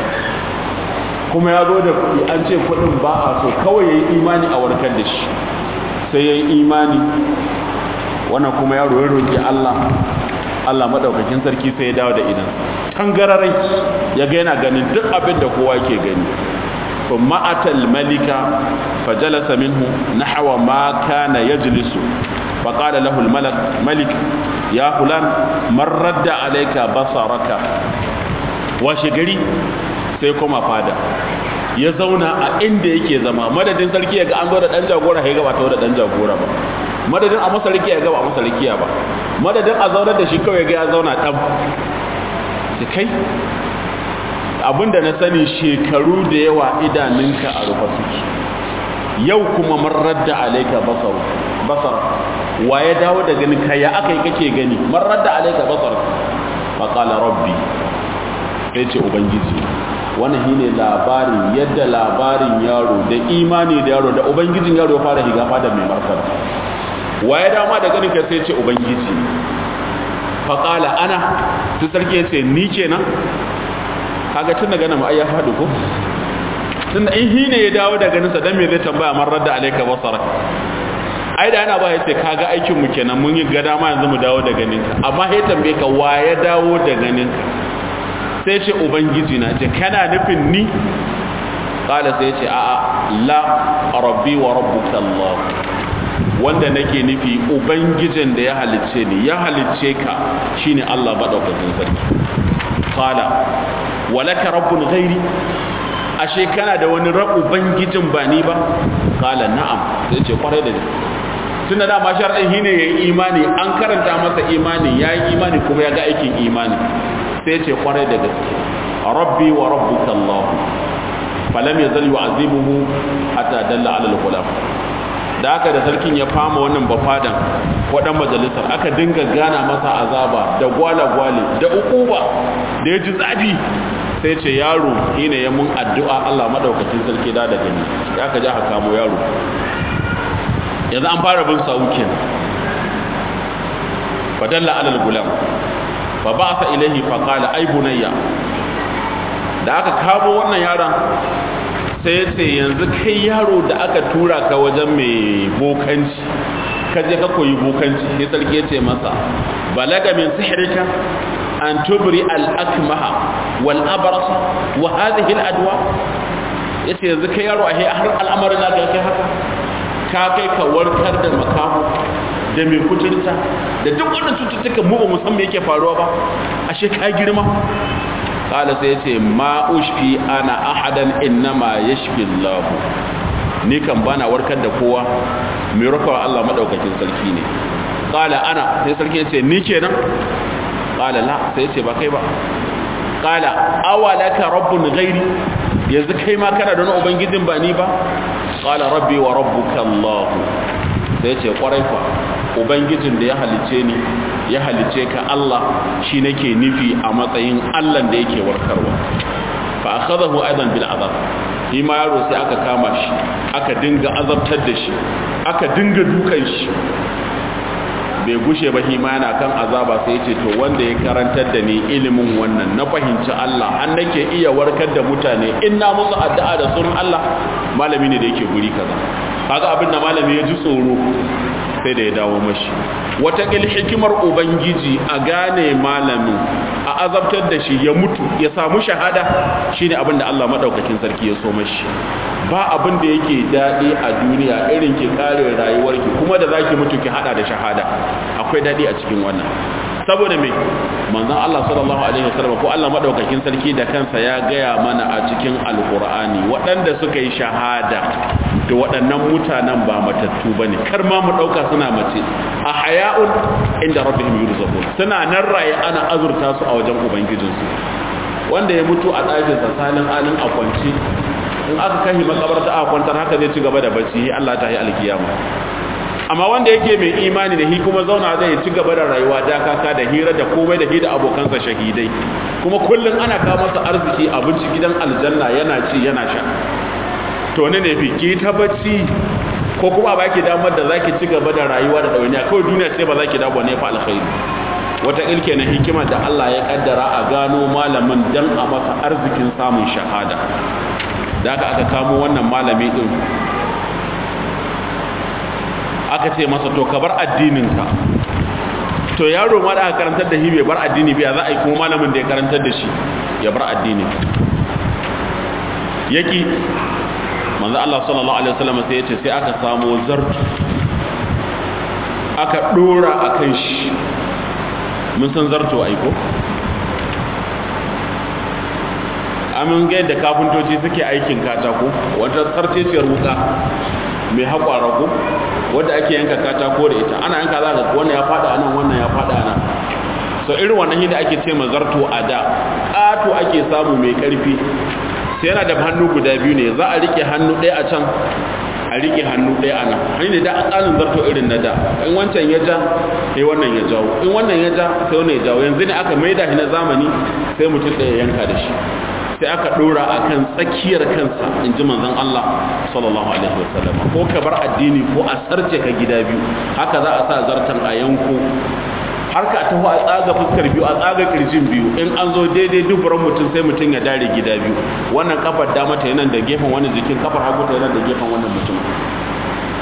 kuma ya zo da kuɗi an ce kuɗin ba a so kawai ya yi imani a warkar da shi sai ya yi imani wannan kuma ya roye roƙi Allah Allah maɗaukakin sarki sai ya dawo da idan tangararai ya ga yana ganin duk abin da kowa ke gani kuma atal malika fajalasa minhu nahwa ma kana yajlisu faqala lahu al malak malik ya fulan man radda alayka basaraka washe gari sai kuma fada ya zauna a inda yake zama madadin sarki ya ga an zo da dan jagora ya gaba ta da dan jagora ba madadin a masa rikiya ya gaba a masa rikiya ba madadin a zaunar da shi kawai ga ya zauna dan da kai abinda na sani shekaru da yawa idanunka a rufe suke yau kuma marar da alaika basar basar wa ya dawo da ganin ka ya akai kake gani marar da alaika basar faqala rabbi sai ce ubangiji wannan shine labarin yadda labarin yaro da imani da yaro da ubangijin yaro ya fara higa fada mai martaba waye dama da ganin ka sai ce ubangiji faqala ana sai sarki yace ni kenan kaga tun daga nan ai ya fadi ko tun in shine ya dawo da ganin sa dan me zai tambaya man radda alayka basara ai da yana ba ya ce kaga aikin mu kenan mun yi gada ma yanzu mu dawo da ganinka amma ya tambaye ka wa ya dawo da ganinka sai ce ubangiji na ce kana nufin ni kala sai ce a'a la rabbi wa rabbuka Allah wanda nake nufi ubangijin da ya halicce ni ya halicce ka shine Allah madaukakin sarki kala walaka rabbun ghairi ashe kana da wani rabu ubangijin ba ni ba kala na'am sai ce kwarai da gaske tunda da ma shar'in shine yayi imani an karanta masa imani yayi imani kuma ya ga aikin imani sai ce kwarai da gaske rabbi wa rabbuka Allah falam yazal yu'azibuhu hatta dalla ala al-ghulam da aka da sarkin ya fama wannan bafadan wadan majalisar aka dinga gana masa azaba da gwala-gwale da ukuba da ya ji zafi sai ce yaro shine ya mun addu'a Allah madaukakin sarki da da gani ya ka ji aka kamo yaro yanzu an fara bin sawu kenan fadalla ala al-gulam fa ba'atha ilayhi fa qala ay bunayya da aka kamo wannan yaron sai ce yanzu kai yaro da aka tura ka wajen mai bokanci ka je ka koyi bokanci sai sarki ya ce masa balaga min sihrika an tubri al-akmaha wal abrasa wa hadhihi al-adwa yace yanzu kai yaro a har al'amarin da kai haka ka kai ka warkar da makamu da mai kuturta da duk wannan cututtuka mu ba mu san me yake faruwa ba ashe ka girma kala sai yace ma ushfi ana ahadan innama yashfi Allah ni kan bana warkar da kowa mai rakawa Allah madaukakin sarki ne kala ana sai sarki yace ni kenan kala la sai yace ba kai ba kala awalaka rabbun ghairi yanzu kai ma kana da wani ubangijin ba ni ba kala rabbi wa rabbuka Allah sai yace kwarai fa ubangijin da ya halice ni ya halice ka Allah shi nake nufi a matsayin Allah da yake warkarwa fa akhadahu aidan bil azab shi ma yaro sai aka kama shi aka dinga azabtar da shi aka dinga dukan shi bai gushe ba shi ma yana kan azaba sai yace to wanda ya karantar da ni ilimin wannan na fahimci Allah an nake iya warkar da mutane in na musu addu'a da sunan Allah malami ne da yake guri kaza kaga abin da malami ya ji tsoro sai da ya dawo mashi watakil hikimar ubangiji a gane malamin a azabtar da shi ya mutu ya samu shahada shine abin da Allah madaukakin sarki ya so mashi ba abin da yake daɗi a duniya irin ki kare rayuwarki kuma da zaki mutu ki hada da shahada akwai daɗi a cikin wannan saboda me manzon Allah sallallahu alaihi wasallam ko Allah madaukakin sarki da kansa ya gaya mana a cikin alqur'ani waɗanda suka yi shahada da waɗannan mutanen ba matattu bane kar ma mu dauka suna mace a haya'un inda rabbihim yurzaqun suna nan raye ana azurta su a wajen ubangijinsu wanda ya mutu a ɗakin sa salin alin a kwance in aka kai makabarta a kwantar haka zai ci gaba da bacci Allah ta yi alkiyama amma wanda yake mai imani da hi kuma zauna zai ci gaba da rayuwa da kaka da hira da komai da hi da abokansa shahidai kuma kullun ana kawo masa arziki abinci gidan aljanna yana ci yana sha to ne ne fi ki ta bacci ko kuma ba ki damar da zaki ci gaba da rayuwa da dauniya kawai duniya sai ba zaki dawo ne fa alkhairi wata ilke na hikima da Allah ya kaddara a gano malamin dan a masa arzikin samun shahada da aka aka kamo wannan malami din aka ce masa to ka bar addininka to yaro ma da aka karantar da shi bai bar addini biya za a yi kuma malamin da ya karantar da shi ya bar addini yaki manzo Allah sallallahu alaihi wasallam sai ya ce sai aka samu zartu aka dora akan shi mun san zarto aiko amin ga yadda kafintoci suke aikin katako wata sarceciyar wuka mai haƙwara ko wanda ake yanka katako da ita ana yanka za ka wannan ya fada anan wannan ya fada anan so irin wannan hida ake ce mazarto a da ƙato ake samu mai ƙarfi sai yana da hannu guda biyu ne za a rike hannu ɗaya a can a rike hannu ɗaya a nan hanyar da a tsarin zarto irin na da in wancan ya ja sai wannan ya jawo in wannan ya ja sai wannan ya jawo yanzu ne aka maida shi na zamani sai mutum ɗaya yanka da shi sai aka ɗora a kan tsakiyar kansa in ji manzon Allah sallallahu alaihi wasallam ko ka bar addini ko a sarce ka gida biyu haka za a sa zartan a yanko har ka taho a tsaga fuskar biyu a tsaga kirjin biyu in an zo daidai duburan mutum sai mutum ya dare gida biyu wannan kafar dama ta yana da gefen wannan jikin kafar hagu ta yana da gefen wannan mutum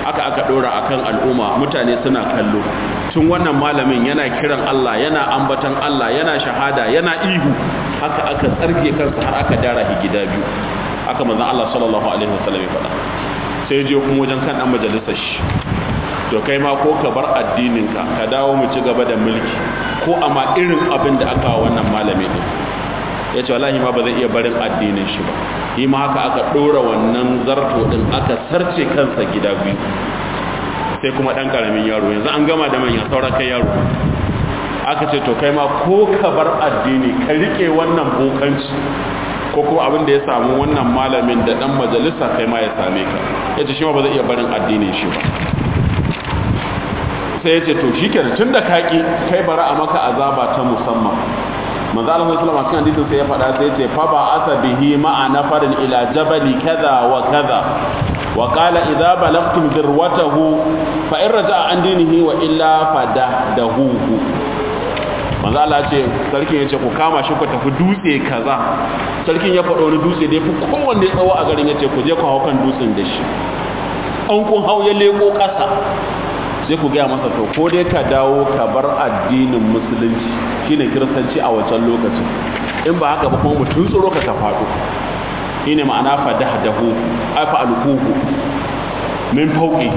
aka aka dora akan al'umma mutane suna kallo tun wannan malamin yana kiran Allah yana ambatan Allah yana shahada yana ihu haka aka tsarge kansa har aka dara shi gida biyu aka manzon Allah sallallahu alaihi wasallam ya faɗa sai je kuma wajen kan dan majalisar shi to kai ma ko ka bar addinin ka ka dawo mu ci gaba da mulki ko amma irin abin da aka wannan malami din ya ce wallahi ma ba zai iya barin addinin shi ba yi ma haka aka ɗora wannan zarto din aka sarce kansa gida biyu sai kuma ɗan ƙaramin yaro yanzu an gama da manyan saura kai yaro aka ce to kai ma ko ka bar addini ka riƙe wannan bokanci ko kuma abin da ya samu wannan malamin da ɗan majalisa kai ma ya same ka ya ce shi ma ba zai iya barin addinin shi ba sai ya ce to shi kenan tun da kaki kai bara a maka azaba ta musamman manzo Allah sallallahu alaihi wasallam cikin hadisin sai ya faɗa sai ya ce fa ba asabihi ma'a nafarin ila jabali kaza wa kaza wa qala idza balagtum dirwatahu fa in raja'a an dinihi wa illa fadahdahu manzo Allah ce sarkin ya ce ku kama shi ku tafi dutse kaza sarkin ya faɗo wani dutse da yafi kowanne tsawo a garin ya ce ku je ku hau kan dutsen da shi an kun hau ya leko ƙasa sai ku gaya masa to ko dai ka dawo ka bar addinin musulunci shine kiristanci a wancan lokacin in ba haka ba kuma mutum tsoro ka ta faɗo shine ma'ana fadahdahu afa alquhu min fawqihi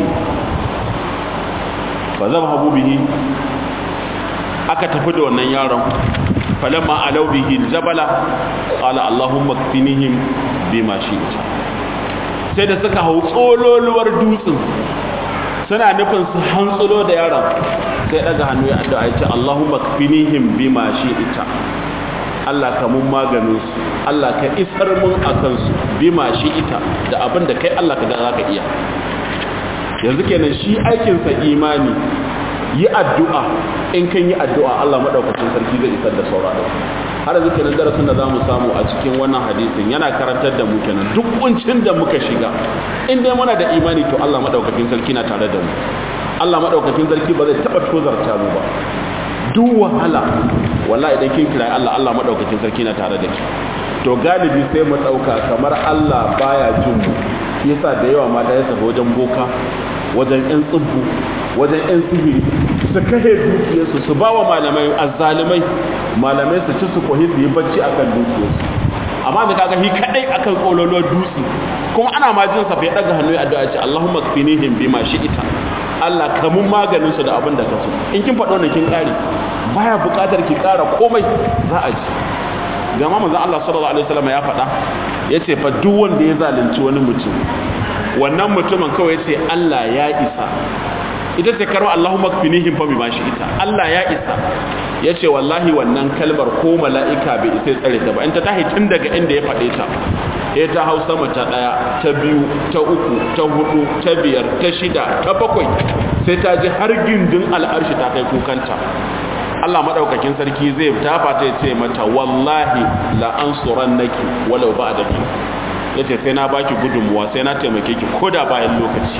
fa zahabu bihi aka tafi da wannan yaron falamma alaw bihi aljabala qala allahumma kfinihim bima shi'ta sai da suka hau tsololuwar dutsen suna nufin su hantsulo da yaron sai daga hannu ya addu'a ya ce Allahumma kfinihim bima shi'ta Allah ka mun maganin su Allah ka isar mun akan su bima shi'ta da abin da kai Allah ka ga zaka iya yanzu kenan shi aikin sa imani yi addu'a in kan yi addu'a Allah madaukakin sarki zai isar da sauraro har yanzu kenan darasin da zamu samu a cikin wannan hadisin yana karantar da mu kenan duk kuncin da muka shiga in dai muna da imani to Allah madaukakin sarki na tare da mu Allah madaukakin sarki ba zai taba tozarta mu ba duk wahala wallahi idan kin kira Allah Allah madaukakin sarki na tare da ki to galibi sai mu dauka kamar Allah baya jin mu yasa da yawa mata ya saba wajen boka wajen yan tsubbu wajen yan sihiri su kahe dukiyarsu su ba wa malamai azzalimai malamai su ci su kohi su yi bacci akan dukiyarsu amma da kaga hi kadai akan kololuwar dutse kuma ana ma jin sa bai daga hannu ya addu'a ce Allahumma kfinihim bima shi'ita Allah ka mun maganin su da abin da ka so in kin faɗo ne kin kare baya buƙatar ki ƙara komai za a ji gama manzon Allah sallallahu alaihi wasallam ya faɗa yace fa duk wanda ya zalunci wani mutum wannan mutumin kawai yace Allah ya isa ita ce karo Allahumma kfinihim fa bima shi'ita Allah ya isa yace wallahi wannan kalmar ko mala'ika bai isa tsare ta ba in ta tahi tun daga inda ya faɗe ta eh ta hausa mata daya ta biyu ta uku ta hudu ta biyar ta shida ta bakwai sai ta ji har gindin al'arshi ta kai kukanta Allah madaukakin sarki zai tafa ta ce mata wallahi la ansurannaki walau ba'da bi yace sai na baki gudunmuwa sai na taimake ki koda bayan lokaci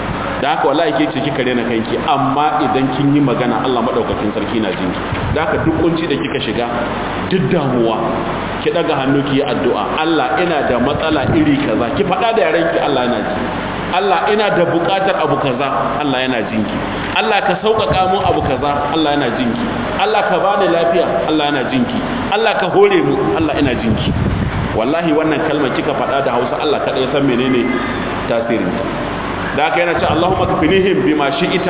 da haka wallahi ke ce kika rena kanki amma idan kin yi magana Allah madaukakin sarki na jinki da haka duk kunci da kika shiga duk damuwa ki daga hannu ki yi addu'a Allah ina da matsala iri kaza ki faɗa da yarenki Allah yana ji Allah ina da buƙatar abu kaza Allah yana jinki Allah ka sauƙaƙa mun abu kaza Allah yana jinki Allah ka bani lafiya Allah yana jinki Allah ka hore mu Allah ina jinki wallahi wannan kalmar kika faɗa da Hausa Allah kaɗai ya san menene tasirin da haka yana ce Allahumma kfinihim bima shi'ita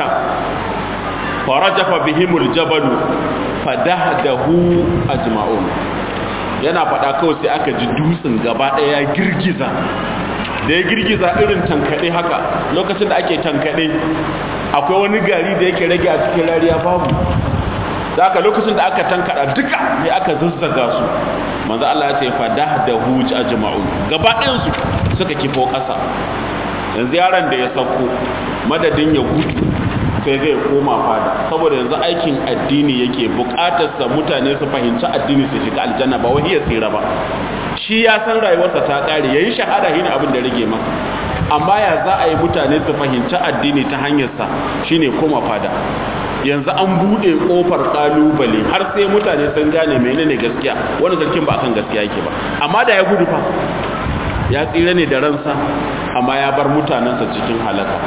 farajafa bihimul jabalu fadahdahu ajma'un yana faɗa kawai sai aka ji dutsen gaba ɗaya ya girgiza da ya girgiza irin tankaɗe haka lokacin da ake tankaɗe akwai wani gari da yake rage a cikin rariya babu da aka lokacin da aka tankaɗa duka sai aka zazzaga su manzo Allah ya ce fadahdahu ajma'un gaba ɗayan su suka kifo ƙasa yanzu yaron da ya sauko madadin ya gudu sai zai koma fada saboda yanzu aikin addini yake bukatarsa mutane su fahimci addini su shiga aljanna ba wai ya tsira ba shi ya san rayuwarsa ta kare yayin shahada shine abin da rage masa amma ya za a yi mutane su fahimci addini ta hanyarsa shine koma fada yanzu an bude kofar kalubale har sai mutane sun gane menene gaskiya wani sarkin ba akan gaskiya yake ba amma da ya gudu fa ya tsira ne da ransa amma ya bar mutanensa cikin halaka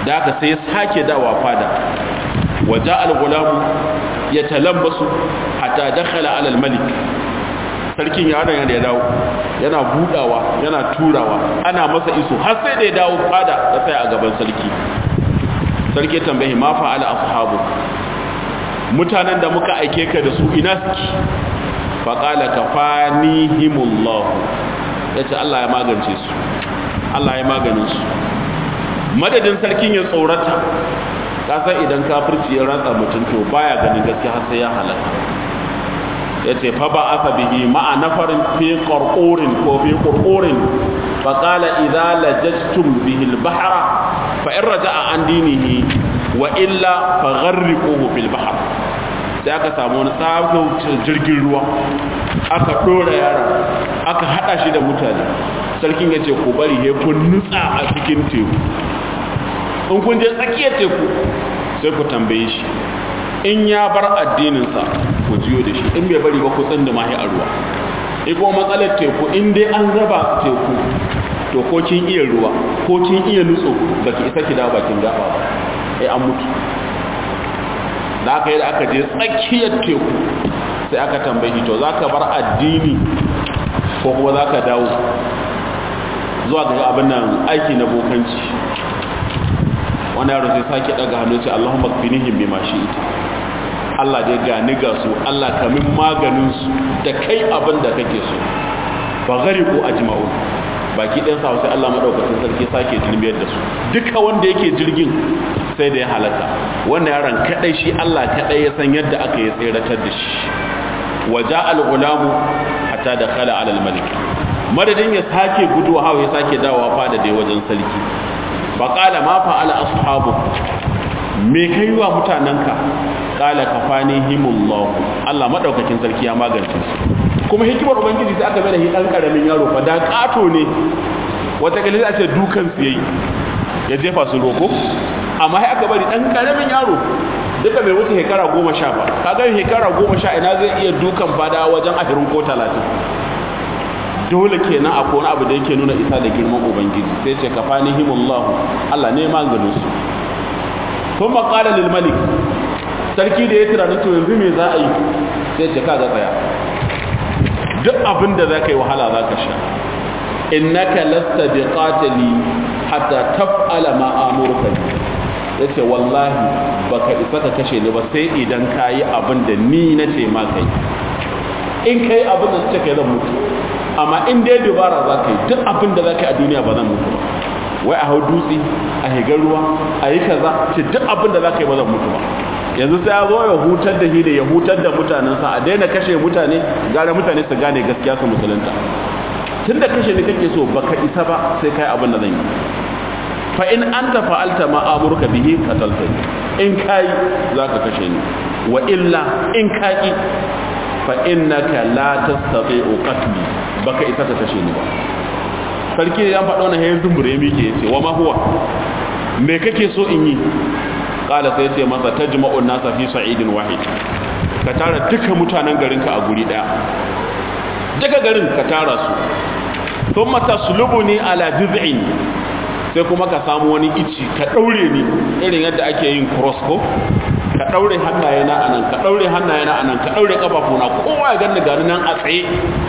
da haka sai ya sake dawa fada waja al-gulamu ya talambasu hatta dakhala ala al-malik sarkin yaron yana ya dawo yana budawa yana turawa ana masa iso har sai da ya dawo fada da sai a gaban sarki sarki ya tambaye ma fa'ala ashabu mutanen da muka aike ka da su ina suke faqala kafanihimullah yace Allah ya magance su Allah ya maganin su madadin sarkin ya tsorata kasan idan kafirci ya ratsa mutum to baya ganin gaskiya har sai ya halaka yace fa ba asa bihi ma'a nafarin fi qarqurin ko fi qurqurin fa qala idza lajajtum bihi al-bahra fa in raja'a an dinihi wa illa fagharriquhu fil bahr sai aka samu wani tsawon jirgin ruwa aka dora yara aka hada shi da mutane sarkin yace ku bari he kun nutsa a cikin teku in kun je tsakiyar teku sai ku tambaye shi in ya bar addininsa ku jiyo da shi in bai bari ba ku tsinda mahi a ruwa iko matsalar teku in dai an raba teku to ko kin iya ruwa ko kin iya nutso baki isa ki dawo bakin gaba ba ai an mutu da aka yi da aka je tsakiyar teku sai aka tambaye to zaka bar addini ko kuma zaka dawo zuwa ga abin nan aiki na bokanci wani yaro sai sake daga hannu ce Allahumma kfinihim bima shi'ita Allah dai ga ni ga su Allah ka min maganin su da kai abin da kake so ba gariqu ajma'u baki ɗan sa sai Allah madaukakin sarki sake dilmiyar da su duka wanda yake jirgin sai da ya halaka wannan yaron kadai shi Allah kadai ya san yadda aka yi tsiratar da shi waja al-gulamu hatta dakhala ala al-malik madadin ya sake guduwa hawa ya sake dawowa fada da wajen sarki faƙala ma fa'ala ashabu me kai wa mutanenka ƙala kafanihimullahu Allah madaukakin sarki ya magance su kuma hikimar ubangiji sai aka mai da shi dan karamin yaro fa da kato ne wata kalli a ce dukan su yayi ya jefa su roko amma sai aka bari dan karamin yaro duka bai wuce shekara goma sha ba kaga shekara goma sha ina zai iya dukan fada wajen ashirin ko talatin dole kenan akwai wani abu da yake nuna isa da girman ubangiji sai ce kafanihimullah Allah ne maganin su kuma qala lil malik sarki da ya tunanin to yanzu me za a yi sai ce kaga tsaya duk abin da zaka yi wahala zaka sha innaka lasta biqatili hatta taf'ala ma amuruka yace wallahi baka isa ka kashe ni ba sai idan kayi abin da ni nace ma kai in kai abin da nace kai zan mutu amma in dai dubara za ka yi duk abin da za ka yi a duniya ba zan mutu ba wai a hau dutse a higar ruwa a yi kaza ce duk abin da za ka yi ba zan mutu ba yanzu sai ya zo ya hutar da hida ya hutar da mutanensa a daina kashe mutane gara mutane su gane gaskiya su musulunta tun da kashe ne kake so baka isa ba sai kai abin da zan yi fa in anta fa'alta ma amurka bihi qataltani in kai zaka kashe ni wa illa in kaki fa innaka la tastati'u qatli baka isa ka kashe ni ba sarki ya faɗa wannan hayin zumbure mi ke yace wa ma huwa me kake so in yi kala sai yace masa tajma'u an-nasa fi sa'idin wahid ka tara duka mutanen garinka a guri daya duka garin ka tara su thumma taslubuni ala juz'in sai kuma ka samu wani ici ka daure ni irin yadda ake yin cross ko ka daure hannaye na anan ka daure hannaye na anan ka daure kafafuna kowa ya ganni gani nan a tsaye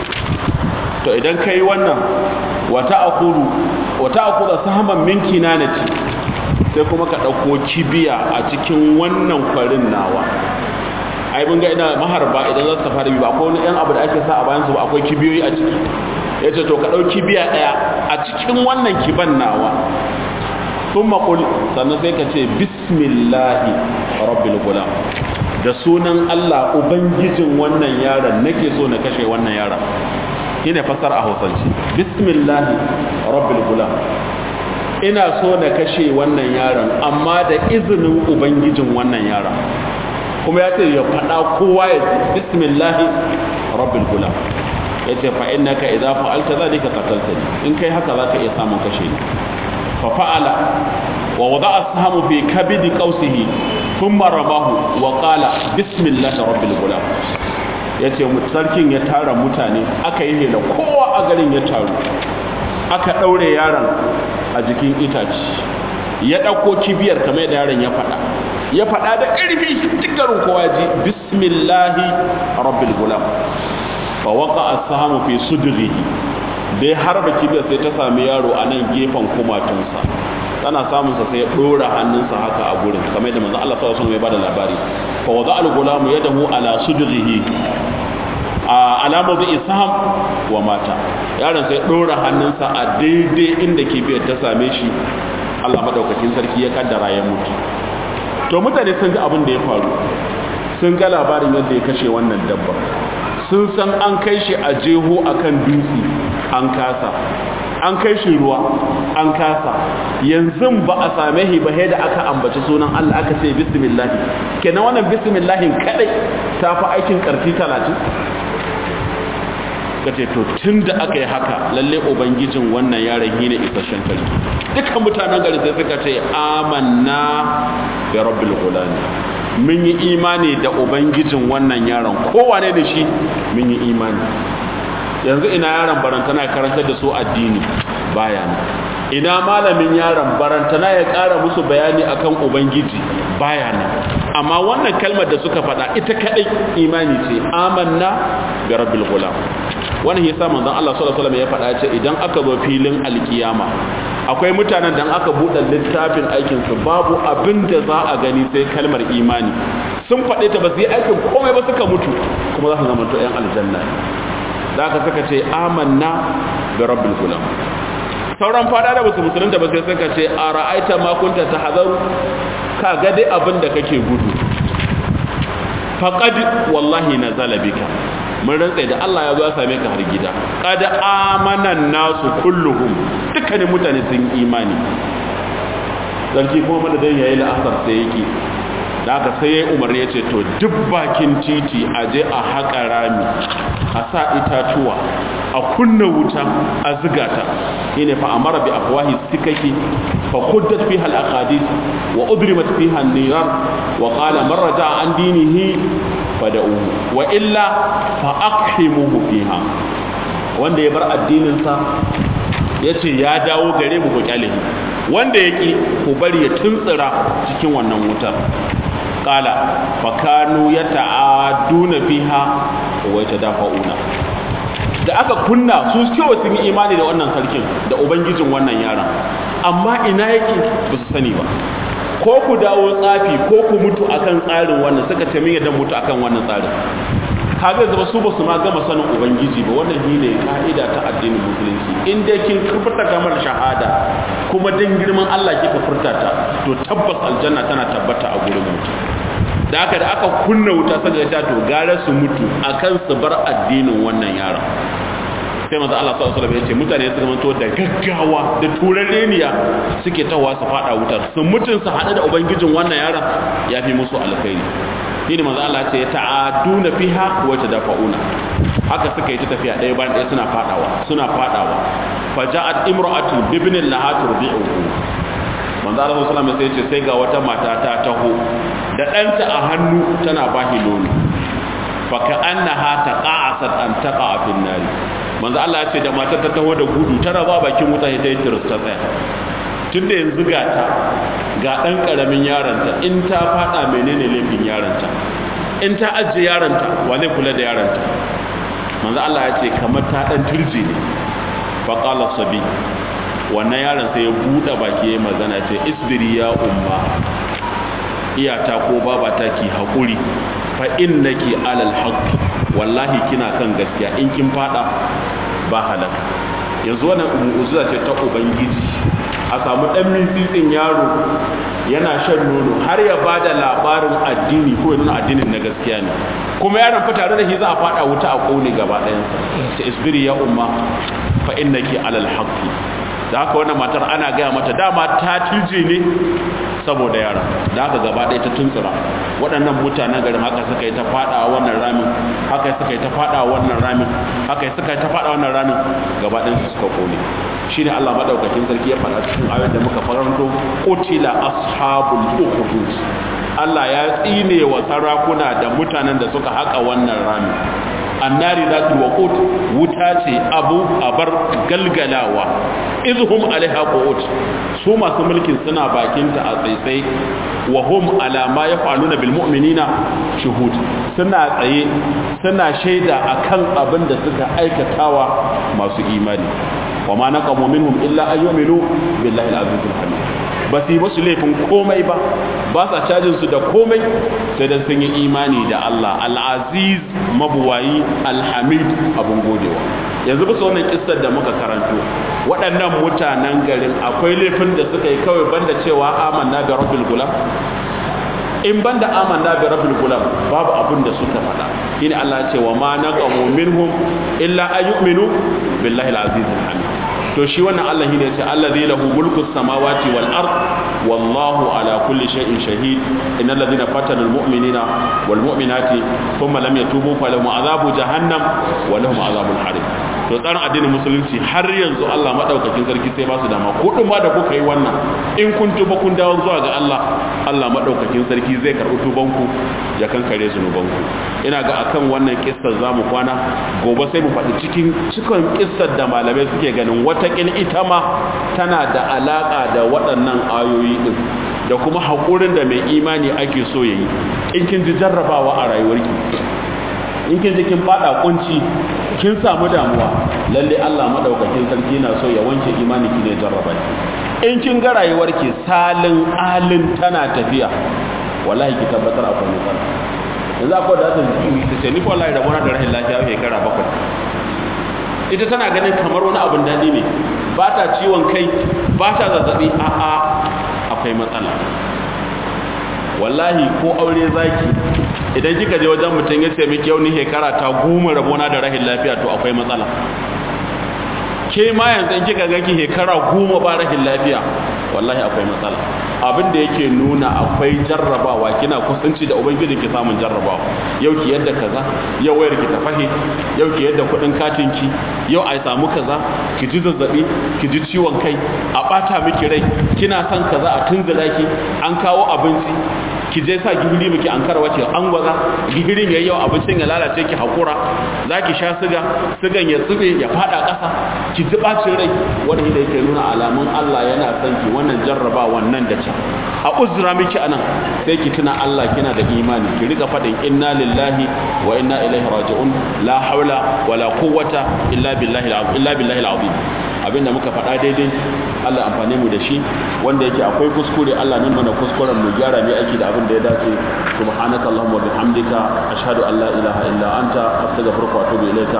to idan kai wannan wata akuru wata akuru sahaman min kinanati sai kuma ka dauko kibiya a cikin wannan kwarin nawa ai mun ga ina maharba idan za su fara bi ba akwai wani yan abu da ake sa a bayan su ba akwai kibiyoyi a ciki yace to ka dauki kibiya daya a cikin wannan kiban nawa thumma qul sannan sai ka ce bismillahi rabbil gulam da sunan Allah ubangijin wannan yaron nake so na kashe wannan yaron shine fasar a Hausance bismillahi rabbil gulam ina so na kashe wannan yaron amma da izinin ubangijin wannan yaron kuma ya ce ya faɗa kowa ya ce bismillahi rabbil gulam ya ce fa innaka idza fa'alta zalika qataltani in kai haka zaka iya samun kashe ni fa fa'ala wa wada'a sahamu fi kabidi qausihi thumma ramahu wa qala bismillahi rabbil gulam yace sarkin ya tara mutane aka yi hela kowa a garin ya taru aka daure yaron a jikin itaci ya ɗauko kibiyar kamar da yaron ya faɗa ya faɗa da ƙarfi dukkanin kowa ji bismillahi rabbil gulam fa waqa as-sahamu fi sudrihi dai harba kibiyar sai ta sami yaro a nan gefen kumatunsa tana samun sa sai ya dora hannunsa haka a gurin kamar da manzo Allah sallallahu alaihi wasallam ya bada labari fa wada al-gulamu yadahu ala sudrihi ala mawdi'i saham wa mata yaron sai dora hannunsa a daidai inda kibiyar ta same shi Allah madaukakin sarki ya kaddara ya mutu to mutane sun ga abin da ya faru sun ga labarin yadda ya kashe wannan dabba sun san an kai shi a jeho akan dutse an kasa an kai shi ruwa an kasa yanzu ba a same shi ba da aka ambaci sunan Allah aka ce bismillah kenan wannan bismillah kadai ta fi aikin karfi talatin kace to tunda aka yi haka lalle ubangijin wannan yaron shine isasshen sarki dukkan mutanen gari sai suka ce amanna bi rabbil ghulam mun yi imani da ubangijin wannan yaron kowane da shi mun yi imani yanzu ina yaron barantana ya karantar da su addini baya ne ina malamin yaron barantana ya ƙara musu bayani akan ubangiji baya ne amma wannan kalmar da suka faɗa ita kadai imani ce amanna bi rabbil ghulam wannan yasa manzon Allah sallallahu alaihi wasallam ya faɗa ce idan aka zo filin alkiyama akwai mutanen da aka buɗe littafin aikin su babu abin da za a gani sai kalmar imani sun faɗe ta ba su yi aikin komai ba suka mutu kuma za su zama to ƴan aljanna da aka suka ce amanna bi rabbil ghulam sauran fada da basu musulunta ba sai suka ce a ra'aita ma kunta tahzaru ka ga dai abin da kake gudu faqad wallahi nazala bika mun rantsa da Allah ya zo ya same ka har gida qad amana nasu kulluhum dukkanin mutane sun imani sarki kuma madadin yayi la'asar sai yake da aka sai yayi umarni yace to duk bakin titi a je a haƙa rami a sa itatuwa a kunna wuta a zigata shine fa amara bi afwahi sikaki fa quddat fiha al-aqadid wa udrimat fiha an-nirar wa qala man raja'a an dinihi fada'u wa illa fa aqhimuhu fiha wanda ya bar addinin sa yace ya dawo gare mu ko kyale wanda yaki ku bari ya tuntsira cikin wannan wutar qala fa kanu yata'aduna fiha wa yatadafa'una da aka kunna su cewa sun yi imani da wannan sarkin da ubangijin wannan yaron amma ina yake ba su sani ba ko ku dawo tsafi ko ku mutu akan tsarin wannan suka ce min yadda mutu akan wannan tsarin kaga zaba su ba su ma gama sanin ubangiji ba wannan shine ka'ida ta addinin musulunci in dai kin furta kamar shahada kuma dan girman Allah kika furta ta to tabbas aljanna tana tabbata a gurin mutum da aka da aka kunna wuta saka ta to gara su mutu akan su bar addinin wannan yaron sai manzo Allah sallallahu alaihi wasallam ya ce mutane su zamanto da gaggawa da turareniya suke tawa su fada wutar su mutun su hada da ubangijin wannan yaron yafi musu alkhairi shine manzo Allah ya ce ta'aduna fiha wa tadafa'una haka suka yi ta tafiya ɗaya bayan ɗaya suna fadawa suna fadawa faja'at imra'atu bibn laha turbi'uhu manzo Allah sallallahu alaihi wasallam sai ya ce sai ga wata mata ta taho da ɗanta a hannu tana bahi nono fa ka'annaha taqa'asat an taqa'a fin nari manzo Allah ya ce da matar ta taho da gudu tana ba bakin wuta ta yi tirus ta tsaya tunda yanzu ga ta ga dan karamin yaronta in ta fada menene laifin yaronta in ta ajiye yaronta wa zai kula da yaronta manzo Allah ya ce kamar ta dan turje ne fa qala sabi wannan yaron sai ya bude baki ya magana ce isbiri ya umma iyata ko babata ki hakuri fa innaki alal haqq wallahi kina kan gaskiya in kin fada ba halaka yanzu wannan uzuza ce ta ubangiji a samu dan mitsitsin yaro yana shan nono har ya bada labarin addini ko yana addinin na gaskiya ne kuma yaron fa tare da shi za a fada wuta a kone gaba ɗayan sa ta isbiri ya umma fa innaki alal haqq da haka wannan matar ana gaya mata dama ta tije ne saboda yara da haka gaba ɗaya ta tuntsura waɗannan mutanen garin haka suka yi ta faɗa wannan ramin haka suka yi ta faɗa wannan ramin haka suka yi ta faɗa wannan ramin gaba ɗayan su suka kone shine Allah madaukakin sarki ya faɗa cikin ayar da muka faranto qutila ashabul ukhdud Allah ya tsine wa sarakuna da mutanen da suka haka wannan ramin annari zatul waqut wuta ce abu abar galgalawa izhum alaiha qu'ud su masu mulkin suna bakinta a tsaitsai wa hum ala ma yaf'aluna bil mu'minina shuhud suna tsaye suna shaida akan abin da suka aikatawa masu imani wa ma naqamu minhum illa an yu'minu billahi al-aziz al-hamid ba su yi musu laifin komai ba ba sa cajin su da komai sai dan sun yi imani da Allah al-aziz mabuwayi al-hamid abun godewa yanzu bisa wannan kissar da muka karanto waɗannan mutanen garin akwai laifin da suka yi kawai banda cewa amanna bi rabbil gulam in banda amanna bi rabbil gulam babu abin da suka faɗa shine Allah ya ce wa ma naqamu minhum illa ayyuminu billahi al-aziz al-hamid to shi wannan Allah shine yace allazi lahu mulku samawati wal ard wallahu ala kulli shay'in shahid innal ladina fatanu almu'minina wal mu'minati thumma lam yatubu falahum azabu jahannam wa lahum azabul harim to tsarin addinin musulunci har yanzu Allah madaukakin sarki sai ba su dama ko din ma da kuka yi wannan in kun tuba kun dawo zuwa ga Allah Allah madaukakin sarki zai karbi tubanku ya kankare zunubanku ina ga akan wannan kissar zamu kwana gobe sai mu faɗi cikin cikon kissar da malamai suke ganin wata kin ita ma tana da alaka da waɗannan ayoyi din da kuma haƙurin da mai imani ake so yayi in kin ji jarrabawa a rayuwarki in kin ji kin fada kunci kin samu damuwa lalle Allah madaukakin sarki na so ya wanke imani ki ne jarraba ki in kin ga rayuwarki salin alin tana tafiya wallahi ki tabbatar akwai matsala yanzu akwai da ta ji ta ni wallahi da bona da rahin lafiya yake kara bakwai ita tana ganin kamar wani abin dadi ne ba ta ciwon kai ba ta zazzabi a a akwai matsala wallahi ko aure zaki idan kika je wajen mutum ya ce miki yau ni shekara ta goma rabona da rahin lafiya to akwai matsala ke ma yanzu kika ga ki shekara goma ba rahin lafiya wallahi akwai matsala abin da yake nuna akwai jarrabawa kina kusanci da ubangiji ki samun jarrabawa yau ki yadda kaza yau wayar ki ta fahe yau ki yadda kudin katin ki yau ai samu kaza ki ji zazzabi ki ji ciwon kai a bata miki rai kina son kaza a tunzura ki an kawo abinci ki je sa gihiri miki an karwa ce an gwaza gihirin yayi yau abincin ya lalace ki hakura zaki sha siga sigan ya tsube ya fada kasa ki ji bacin rai wanda yake nuna alamun Allah yana son ki wannan jarraba wannan da can a uzura miki anan sai ki tuna Allah kina da imani ki riga fadin inna lillahi wa inna ilaihi raji'un la haula wala quwwata illa billahi illa billahi al-azim abinda muka faɗa daidai Allah amfane mu da shi wanda yake akwai kuskure Allah nan mana kuskuren mu gyara ne aiki da abin da ya dace subhanakallahumma wa bihamdika ashhadu an la ilaha illa anta astaghfiruka wa atubu ilaika